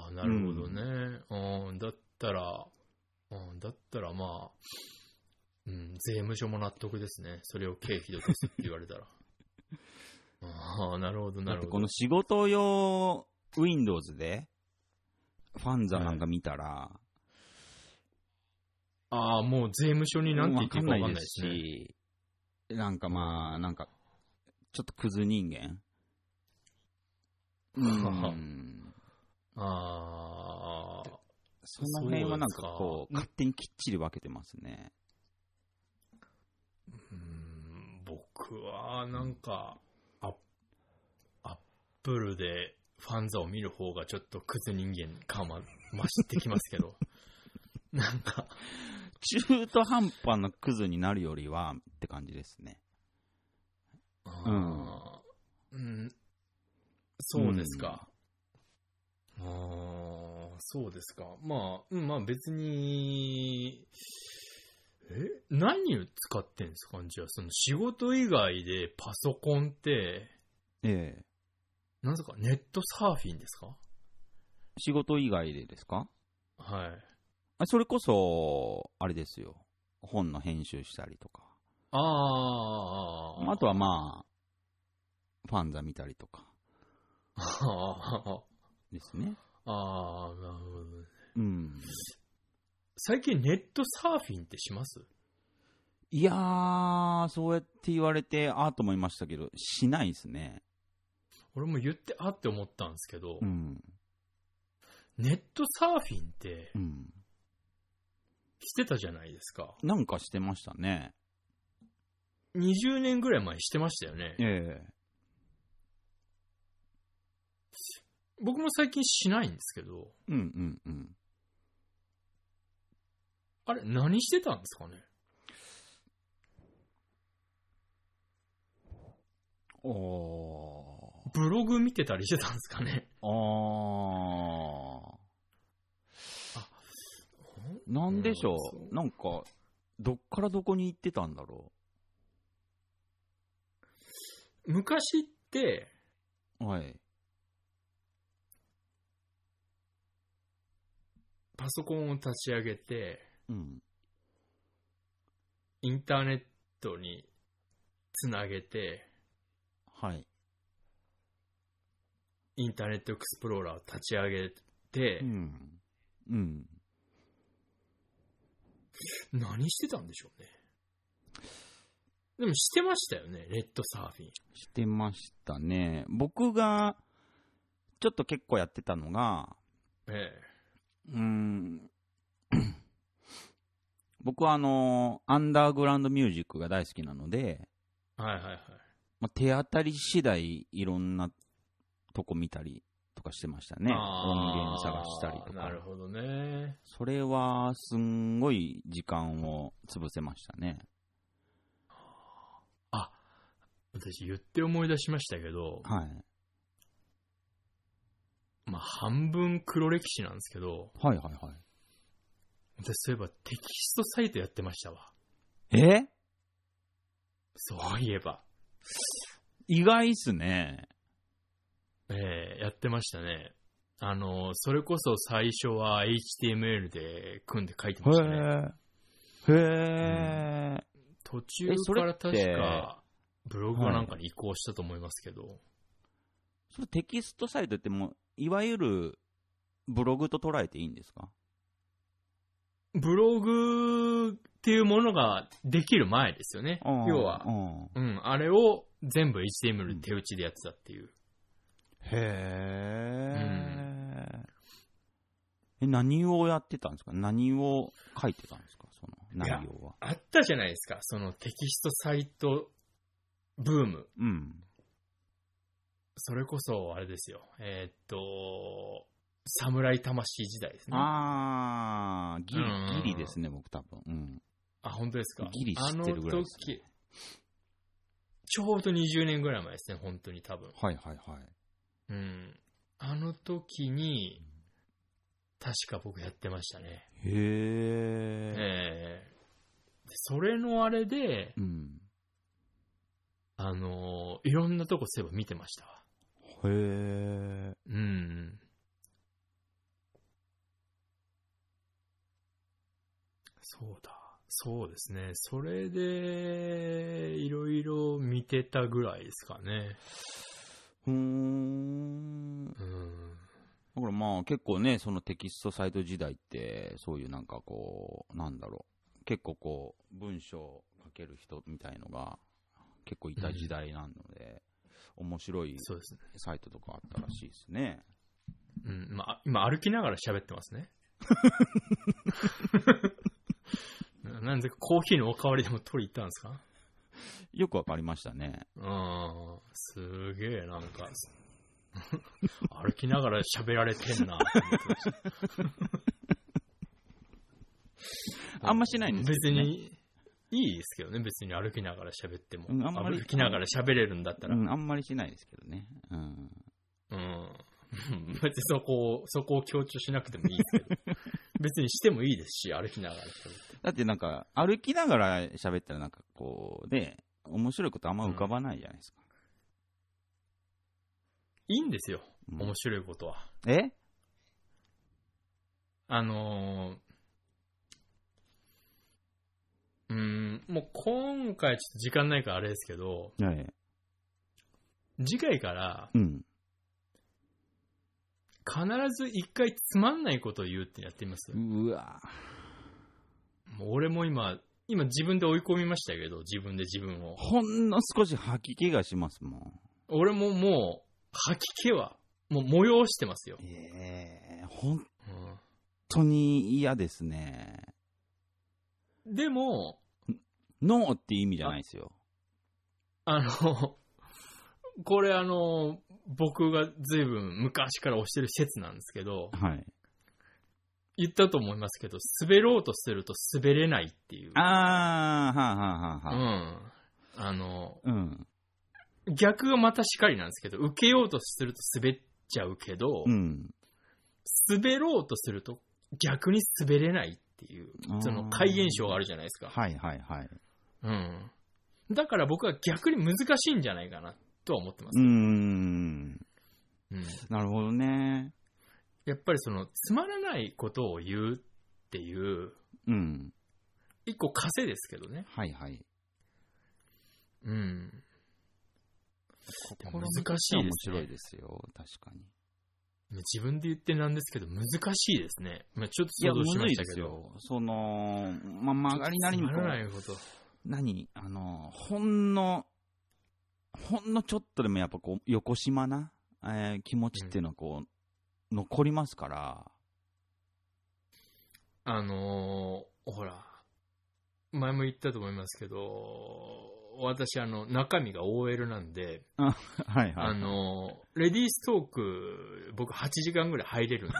あ、なるほどね。うん、だったら、うん、だったらまあ、うん、税務署も納得ですね。それを経費で落とすって言われたら。ああ、なるほどなるほど。 この仕事用 Windows でファンザなんか見たら、はい、 ああ、もう税務署になんて言っていいか分かんないですね。 し、なんかまあ、なんか、ちょっとクズ人間。うん。 ああ。 その辺はなんかこう、勝手にきっちり分けてますね。 うん、僕はなんか、アップルでファンザを見る方がちょっとクズ人間感は増してきますけど。なんか。 中途半端なクズになるよりはって感じですね。 あうん、うん、そうですか。うん、あそうですか。まあ、うん、まあ別に、 え、何を使ってんですか？じゃあ、その仕事以外でパソコンって、 ええ。 なんですか、ネットサーフィンですか？ 仕事以外でですか？ はい。 あ、それこそ、あれですよ。本の編集したりとか。 ああ。 あとはまあ、ファンザ見たりとか。ですね。 ああ、なるほどね。 うん。 最近ネットサーフィンってします？ いやー、そうやって言われて、あーと思いましたけど、しないですね。 俺も言ってあって思ったんですけど、 うん、 ネットサーフィンって、 うん、 してたじゃないですか。 なんかしてましたね。 にじゅうねんぐらい前してましたよね。 ええ。 僕も最近しないんですけど、 うんうんうん。 あれ、何してたんですかね？ おー。 ブログ見てたりしてたんですかね？ あー。 あ、 なんでしょうん、 う。なんか、どっからどこに行ってたんだろう。昔って、 はい。 パソコンを立ち上げて、 うん。 インターネットにつなげて、 はい。 インターネットエクスプローラーを立ち上げて、 うん。うん。 何してたんでしょうね。でもしてましたよね、ネットサーフィン。 してましたね。僕が、ちょっと結構やってたのが、 ええ。 うーん僕はあの、アンダーグラウンドミュージックが大好きなので、 はいはいはい。 まあ、手当たり次第いろんなとこ見たりとかしてましたね。音源探したりとか。 なるほどね。 それはすんごい時間を潰せましたね。 あ、私言って思い出しましたけど、 はい。 まあ半分黒歴史なんですけど、 はいはいはい。 私そういえばテキストサイトやってましたわ。 え？ そういえば。 意外っすね。 ええ、やってましたね。あの、それこそ最初は エイチティーエムエル で組んで書いてましたね。 へー。へー。うん、 途中から確かブログかなんかに移行したと思いますけど。はい、 それテキストサイトってもう、いわゆるブログと捉えていいんですか？ ブログっていうものができる前ですよね。要は、うん、あれを全部 エイチティーエムエル で手打ちでやってたっていう。 へー。うん、え、何をやってたんですか？何を書いてたんですか？その内容は。 あったじゃないですか。そのテキストサイトブーム。 うん。 それこそ、あれですよ。えー、っと、侍魂時代ですね。 あー、ギリ、ギリですね、僕多分。うん。 あ、本当ですか。 ギリ知ってるぐらいです、ね。あの時、 ちょうどにじゅうねんぐらい前ですね、本当に多分。 はいはいはい。 うん。あの時に、確か僕やってましたね。 へー。 えー、それのあれで、 うん、 あのー、いろんなとこそういえば見てましたわ。 へー。 うん。そうだ。そうですね。それで、いろいろ見てたぐらいですかね。 うーん。うん。だからまあ結構ね、そのテキストサイト時代って、そういうなんかこう、なんだろう。結構こう、文章を書ける人みたいのが結構いた時代なので、うん、面白いサイトとかあったらしいですね。 うん、まあ、今歩きながら喋ってますね。なんでコーヒーのおかわりでも取り行ったんですか？ よくわかりましたね。 うん、すげえなんか歩きながら喋られてんなって思ってましたあんましないんですけど、ね、 別にいいですけどね、別に歩きながら喋っても、 うん、あんまり歩きながら喋れるんだったら、 うん、あんまりしないですけどね。うん。 うん。別にそこをそこを強調しなくてもいいですけど、別にしてもいいですし、歩きながら喋って。 だってなんか、歩きながら喋ったらなんかこう、ね、面白いことあんま浮かばないじゃないですか。 いいんですよ、 うん、 面白いことは。 えあのー、うーん、もう今回ちょっと時間ないからあれですけど、 はい、 次回から、 うん。 必ず一回つまんないことを言うってやってみます？ うわもう俺も今、今自分で追い込みましたけど、自分で自分を。 ほんの少し吐き気がしますもん。 俺ももう、吐き気は、もう催してますよ。 ええー、本当に嫌ですね。 でも、 ノーって意味じゃないですよ。 あ、あの、これあの、僕が随分昔から推してる説なんですけど、 はい。 言ったと思いますけど、滑ろうとすると滑れないっていう。 あー、はあはあはあ。 うん。あの、 うん。 逆がまたしかりなんですけど、受けようとすると滑っちゃうけど、 うん、 滑ろうとすると逆に滑れないっていう、その怪現象があるじゃないですか。 はいはいはい。 うん。だから僕は逆に難しいんじゃないかなとは思ってます。 うーん。 うん。 なるほどね。 やっぱりそのつまらないことを言うっていう、 うん。 一個枷ですけどね。 はいはい。 うん。 難難しいですね。 面白いですよ、確かに。 自分で言ってなんですけど、難しいですね。まあ、ちょっと想像しましたけど。いや、むずいですよ。 その、まあ、曲がりなりにも。 つまらないこと。 何あの、ほんの、ほんのちょっとでもやっぱこう、横島な、えー、気持ちっていうのはこう、うん、残りますから。 あのー、ほら、前も言ったと思いますけど、私、あの、中身が オーエル なんで、 あ、はいはい、はい。 あの、レディーストーク、僕はちじかんぐらい入れるんです。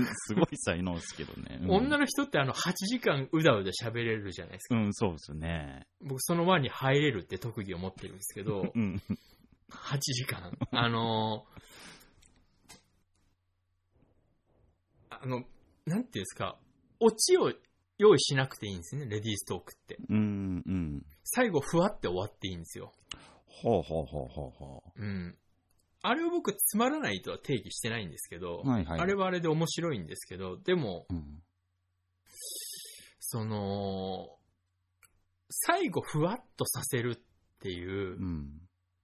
すごい才能ですけどね。 うん、女の人ってあの、はちじかんうだうだ喋れるじゃないですか。 うん、そうですね。 僕、その輪に入れるって特技を持ってるんですけど、うん、はちじかん。あの、あの、なんていうんですか、オチを用意しなくていいんですね、レディーストークって。 うんうん。 最後、ふわって終わっていいんですよ。 ほうほうほうほうほう。うん。あれを僕、つまらないとは定義してないんですけど、 はいはい、 あれはあれで面白いんですけど、でも、うん、その、最後、ふわっとさせるっていう、うん、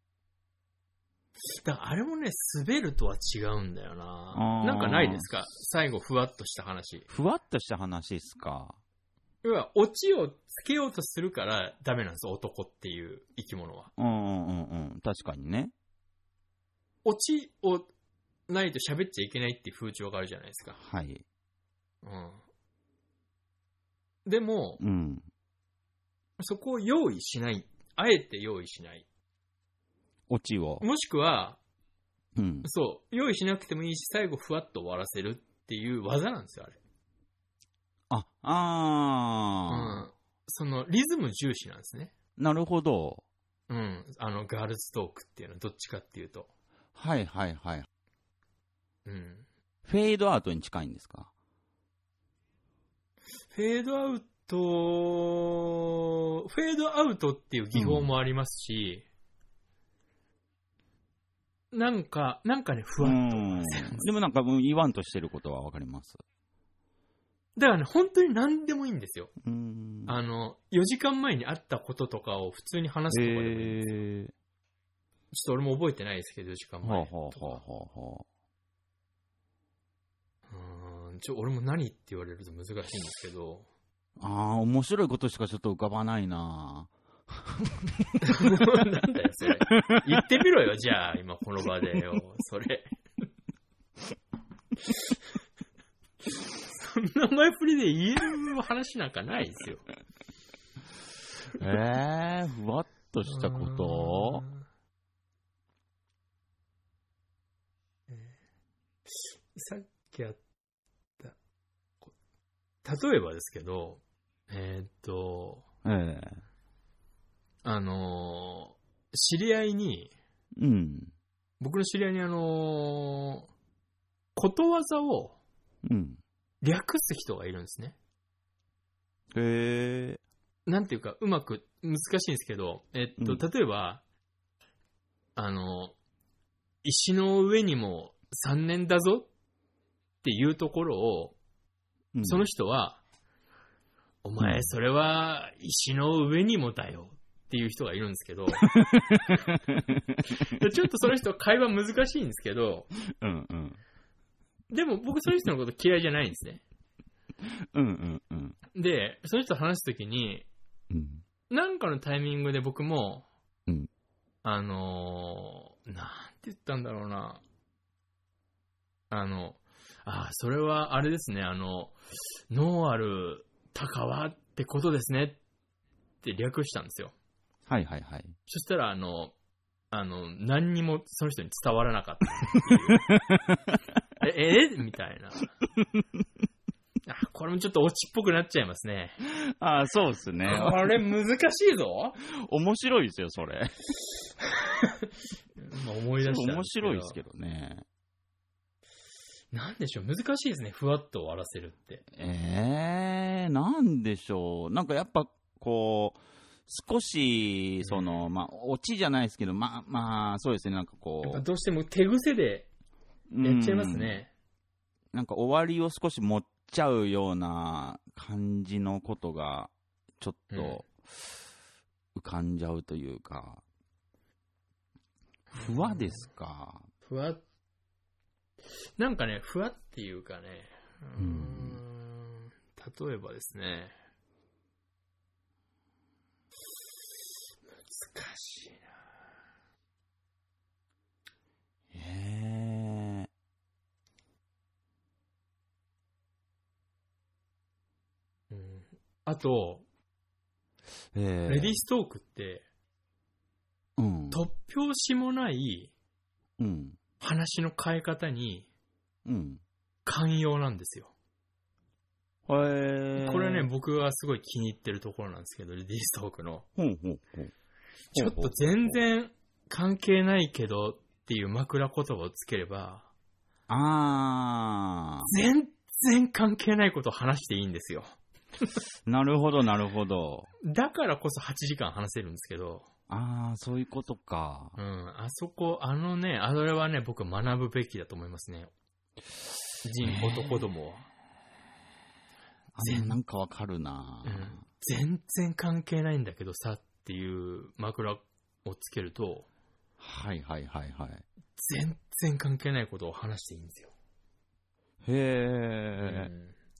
だからあれもね、滑るとは違うんだよな。なんかないですか？最後、ふわっとした話。 ふわっとした話ですか？ 要は、オチをつけようとするからダメなんですよ、男っていう生き物は。 うんうんうんうん。確かにね。 オチをないと喋っちゃいけないっていう風潮があるじゃないですか。 はい。 うん。でも、 うん、 そこを用意しない。あえて用意しない。 オチを。 もしくは、 うん、 そう、用意しなくてもいいし、最後ふわっと終わらせるっていう技なんですよ、あれ。 あ、あー。 うん。その、リズム重視なんですね。 なるほど。 うん。あの、ガールズトークっていうのはどっちかっていうと。 はいはいはい。 うん。 フェードアウトに近いんですか？ フェードアウト、フェードアウトっていう技法もありますし、うん、なんか、なんかね、ふわっと。 でもなんか言わんとしてることはわかります。 だからね、本当に何でもいいんですよ。 うん、 あの、よじかんまえにあったこととかを普通に話すとかでもいいんですよ。えー、ちょっと俺も覚えてないですけど、よじかんまえとか。はあはあはあはあ、うーん、ちょ、俺も何って言われると難しいんですけど。 ああ、面白いことしかちょっと浮かばないななんだよ、それ。言ってみろよ、じゃあ、今この場でよ、それ。そんな前振りで言える話なんかないですよ。 えー、ふわっとしたことさっきあった。例えばですけど、えー、っと、 えー、 あのー、知り合いに、 うん、 僕の知り合いにあのー、ことわざを、 うん、 略す人がいるんですね。 へえ。 なんていうか、うまく、難しいんですけど、えっと、 うん例えば、あの、石の上にもさんねんだぞっていうところを、 うん、 その人は、お前、それは石の上にもだよっていう人がいるんですけど、ちょっとその人会話難しいんですけど、 うんうん。 でも僕その人のこと嫌いじゃないんですね。 うんうんうん。 で、その人と話すときに、 うん、 なんかのタイミングで僕も、 うん、 あのー、なんて言ったんだろうな。あの、あ、それはあれですね、あの、脳ある鷹はってことですねって略したんですよ。 はいはいはい。 そしたら、あの、あの、何にもその人に伝わらなかったっていう。え、えみたいな。あ、これもちょっとオチっぽくなっちゃいますね。 ああ、そうですね。 これ難しいぞ。 面白いですよ、それ。 今思い出した。 面白いですけどね。 なんでしょう、難しいですね、ふわっと終わらせるって。 えー、なんでしょう。なんかやっぱ、こう、少し、その、うん、まあ、オチじゃないですけど、まあ、まあ、そうですね、なんかこう。 やっぱどうしても手癖でやっちゃいますね。 うん、なんか終わりを少し持っちゃうような感じのことが、ちょっと、浮かんじゃうというか。ふわですか。 ふわっなんかね、ふわっていうかね、うーん、例えばですね、難しいな。 へえ。 うん、あと、 えー、 レディーストークって、 うん、 突拍子もない、 うん、 話の変え方に、 うん、 寛容なんですよ。 へー。 これはね、僕はすごい気に入ってるところなんですけど、レディーストークの。 ほうほうほうちょっと全然関係ないけどっていう枕言葉をつければ、 あー。全然関係ないことを話していいんですよ。 なるほど、なるほど。 だからこそはちじかん話せるんですけど。 ああ、そういうことか。 うん、あそこ、あのね、あれはね、僕は学ぶべきだと思いますね。人、男どもは。 あ、なんかわかるな、 うん。全然関係ないんだけどさっていう枕をつけると、 はいはいはいはい。 全然関係ないことを話していいんですよ。 へえ、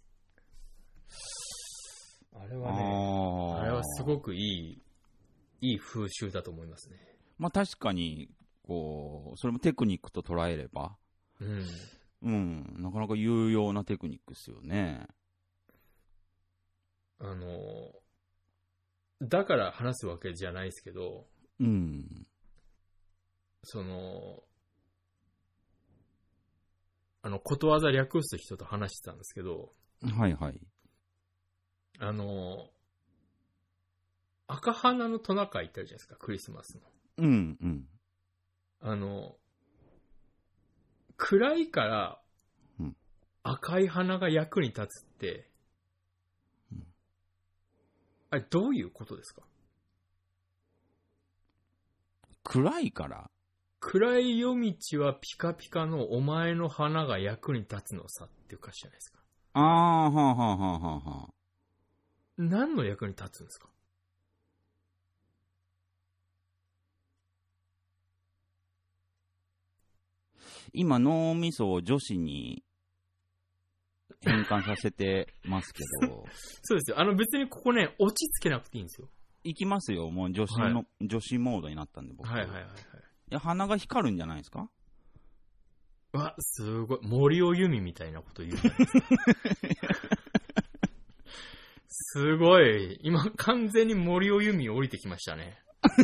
うん。あれはね、あれはすごくいい、いい風習だと思いますね。 まあ確かに、こう、それもテクニックと捉えれば、 うん。 うん、なかなか有用なテクニックですよね。 あの、だから話すわけじゃないですけど、 うん。 その、あの、ことわざ略す人と話してたんですけど、 はいはい。 あの、赤花のトナカイってあるじゃないですか、クリスマスの。 うんうん。 あの、暗いから赤い花が役に立つって、うん、あれどういうことですか？ 暗いから？ 暗い夜道はピカピカのお前の花が役に立つのさっていう歌詞じゃないですか。 ああ、はあはあはあはあ。 何の役に立つんですか？ 今脳みそを女子に変換させてますけどそうですよ。あの別にここね、落ち着けなくていいんですよ。 いきますよ。もう女子の、はい、女子モードになったんで僕。 はいはいはいはい。 いや、鼻が光るんじゃないですか？ うわ、すごい。森尾由美みたいなこと言うじゃないですか。すごい。今完全に森尾由美降りてきましたね。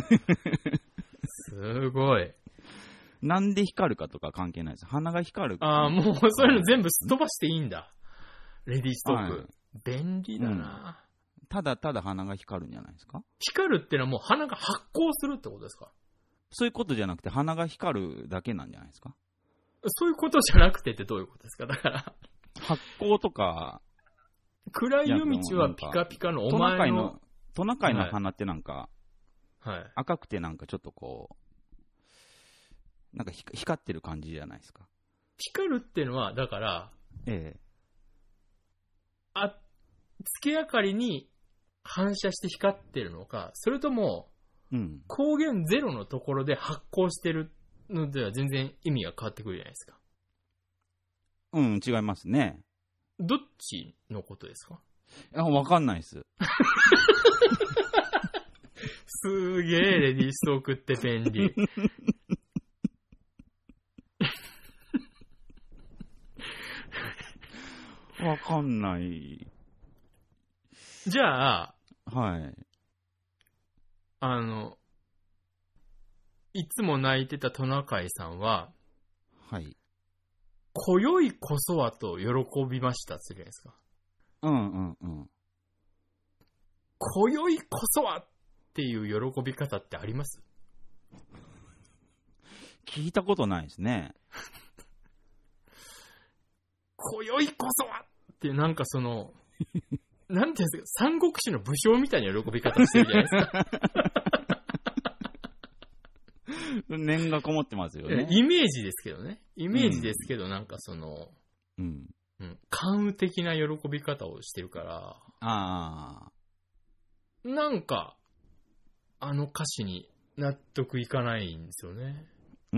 すごい。 なんで光るかとか関係ないです。鼻が光る。 ああ、もうそういうの全部すっ飛ばしていいんだ。レディーストーク。はい、便利だな、 うん。ただただ鼻が光るんじゃないですか？ 光るってのはもう鼻が発光するってことですか？ そういうことじゃなくて鼻が光るだけなんじゃないですか？ そういうことじゃなくてってどういうことですか？だから。 発光とか暗い夜道はピカピカのお前のトナカイの花ってなんか、 はい、 赤くてなんかちょっとこうなんか光ってる感じじゃないですか。 光るっていうのはだから、 ええ、 あ月明かりに反射して光ってるのか、それとも、うん、光源ゼロのところで発光してるのでは全然意味が変わってくるじゃないですか。 うん、違いますね。 どっちのことですか？ いや、わかんないです。 すげえレディーストークって便利。 わかんない。 じゃあ、 はい。 あの、いつも泣いてたトナカイさんは、 はい。 今宵こそはと喜びましたって言うじゃないですか。 うんうんうん。 今宵こそはっていう喜び方ってあります？ 聞いたことないですね。 今宵こそはっていうなんかその、なんていうんですか、三国志の武将みたいな喜び方してるじゃないですか。 念がこもってますよね。 イメージですけどね。イメージですけど、うん、なんかその、 うん。 うん。関羽的な喜び方をしてるから、 ああ。 なんか、あの歌詞に納得いかないんですよね。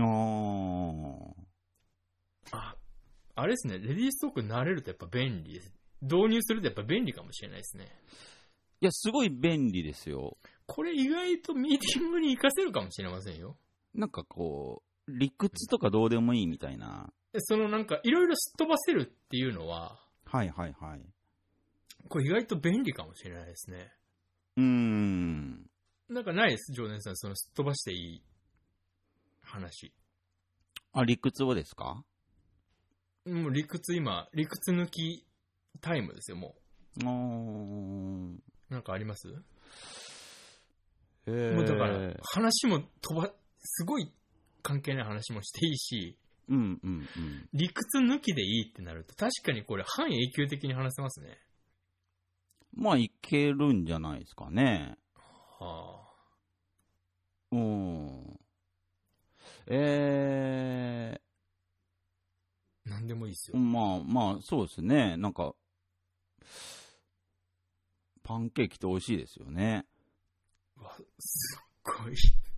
ああ。あれですね、レディーストーク慣れるとやっぱ便利です。導入するとやっぱ便利かもしれないですね。 いや、すごい便利ですよ。 これ意外とミーティングに活かせるかもしれませんよ。 なんかこう、理屈とかどうでもいいみたいな。 そのなんかいろいろすっ飛ばせるっていうのは、 はいはいはい。 これ意外と便利かもしれないですね。 うーん。 なんかないです、常連さん、そのすっ飛ばしていい話。 あ、理屈をですか？ もう理屈今、理屈抜きタイムですよ、もう。あー。 なんかあります？ へー。 もうだから話も飛ば、すごい関係ない話もしていいし、 うんうんうん。 理屈抜きでいいってなると、確かにこれ半永久的に話せますね。 まあ、いけるんじゃないですかね。 はあ。 うん。えー。なんでもいいですよ。 まあまあ、そうですね。なんか、パンケーキって美味しいですよね。 わ、すっごい。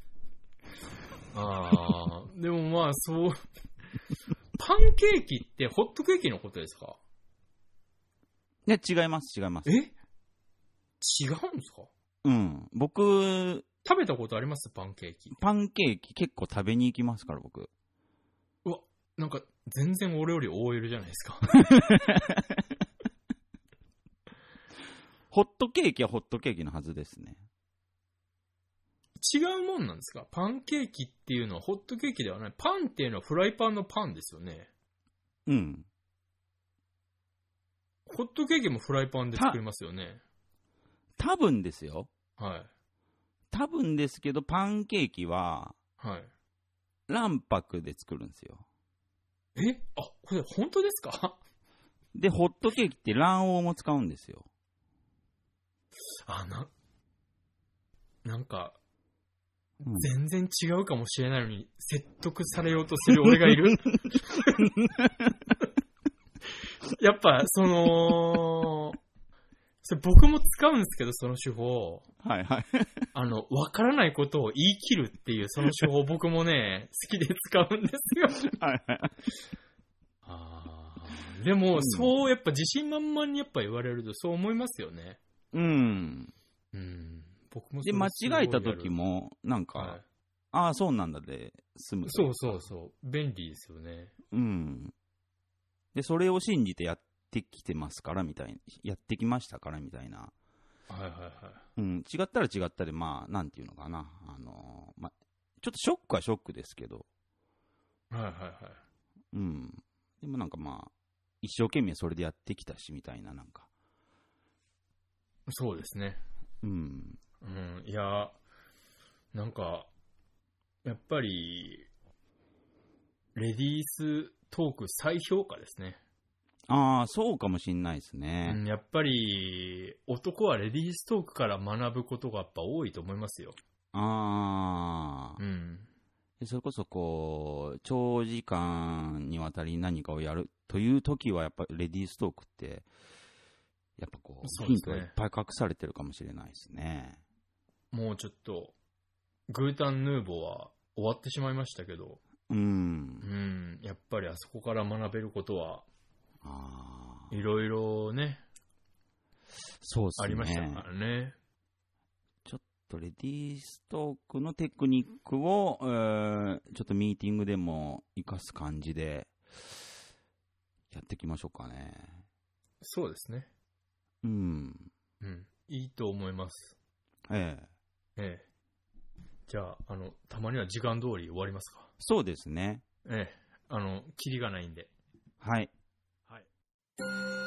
ああ、でもまあそう、パンケーキってホットケーキのことですか？ いや、違います、違います。 え？違うんですか？ うん。僕、 食べたことあります？パンケーキ。 パンケーキ結構食べに行きますから、僕。 うわ、なんか全然俺より オーエル じゃないですか。 ホットケーキはホットケーキのはずですね。 違うもんなんですか？パンケーキっていうのはホットケーキではない。パンっていうのはフライパンのパンですよね。 うん。 ホットケーキもフライパンで作りますよね。 多分ですよ。 はい。 多分ですけど、パンケーキは、 はい。 卵白で作るんですよ。 え？あ、これ本当ですか？ で、ホットケーキって卵黄も使うんですよ。 あ、な、なんか、うん、全然違うかもしれないのに、説得されようとする俺がいる。やっぱ、その、それ僕も使うんですけど、その手法。 はいはい。 あの、わからないことを言い切るっていう、その手法、僕もね、好きで使うんですよ。 はいはい。 ああ。でも、うん、そう、やっぱ自信満々にやっぱ言われると、そう思いますよね。 うん。 うん。僕もで、間違えた時も、なんか、はい、ああ、そうなんだで済む。 そうそうそう。便利ですよね。 うん。で、それを信じてやってきてますから、みたいな。やってきましたから、みたいな。 はいはいはい。 うん。違ったら違ったで、まあ、なんていうのかな。あのー、まあ、ちょっとショックはショックですけど。 はいはいはい。 うん。でもなんかまあ、一生懸命それでやってきたし、みたいな、なんか。 そうですね。 うん。 うん、いや、なんか、やっぱり、レディーストーク再評価ですね。 ああ、そうかもしんないですうね。 ん、やっぱり、男はレディーストークから学ぶことがやっぱ多いと思いますよ。 ああ、 うん。 でそれこそこう、長時間にわたり何かをやるという時は、やっぱレディーストークって、やっぱこう、ヒンそうですねトがいっぱい隠されてるかもしれないですね。 もうちょっと、グータンヌーボーは終わってしまいましたけど、 うん。 うん、やっぱりあそこから学べることは、 ああ、 いろいろね、 そうですね。 ありましたからね。 ちょっとレディーストークのテクニックを、えーちょっとミーティングでも活かす感じで、やっていきましょうかね。 そうですね。 うん。 うん。いいと思います。 ええ。 ええ。じゃあ、あの、たまには時間通り終わりますか。 そうですね。 ええ。あの、キリがないんで。 はい。 はい。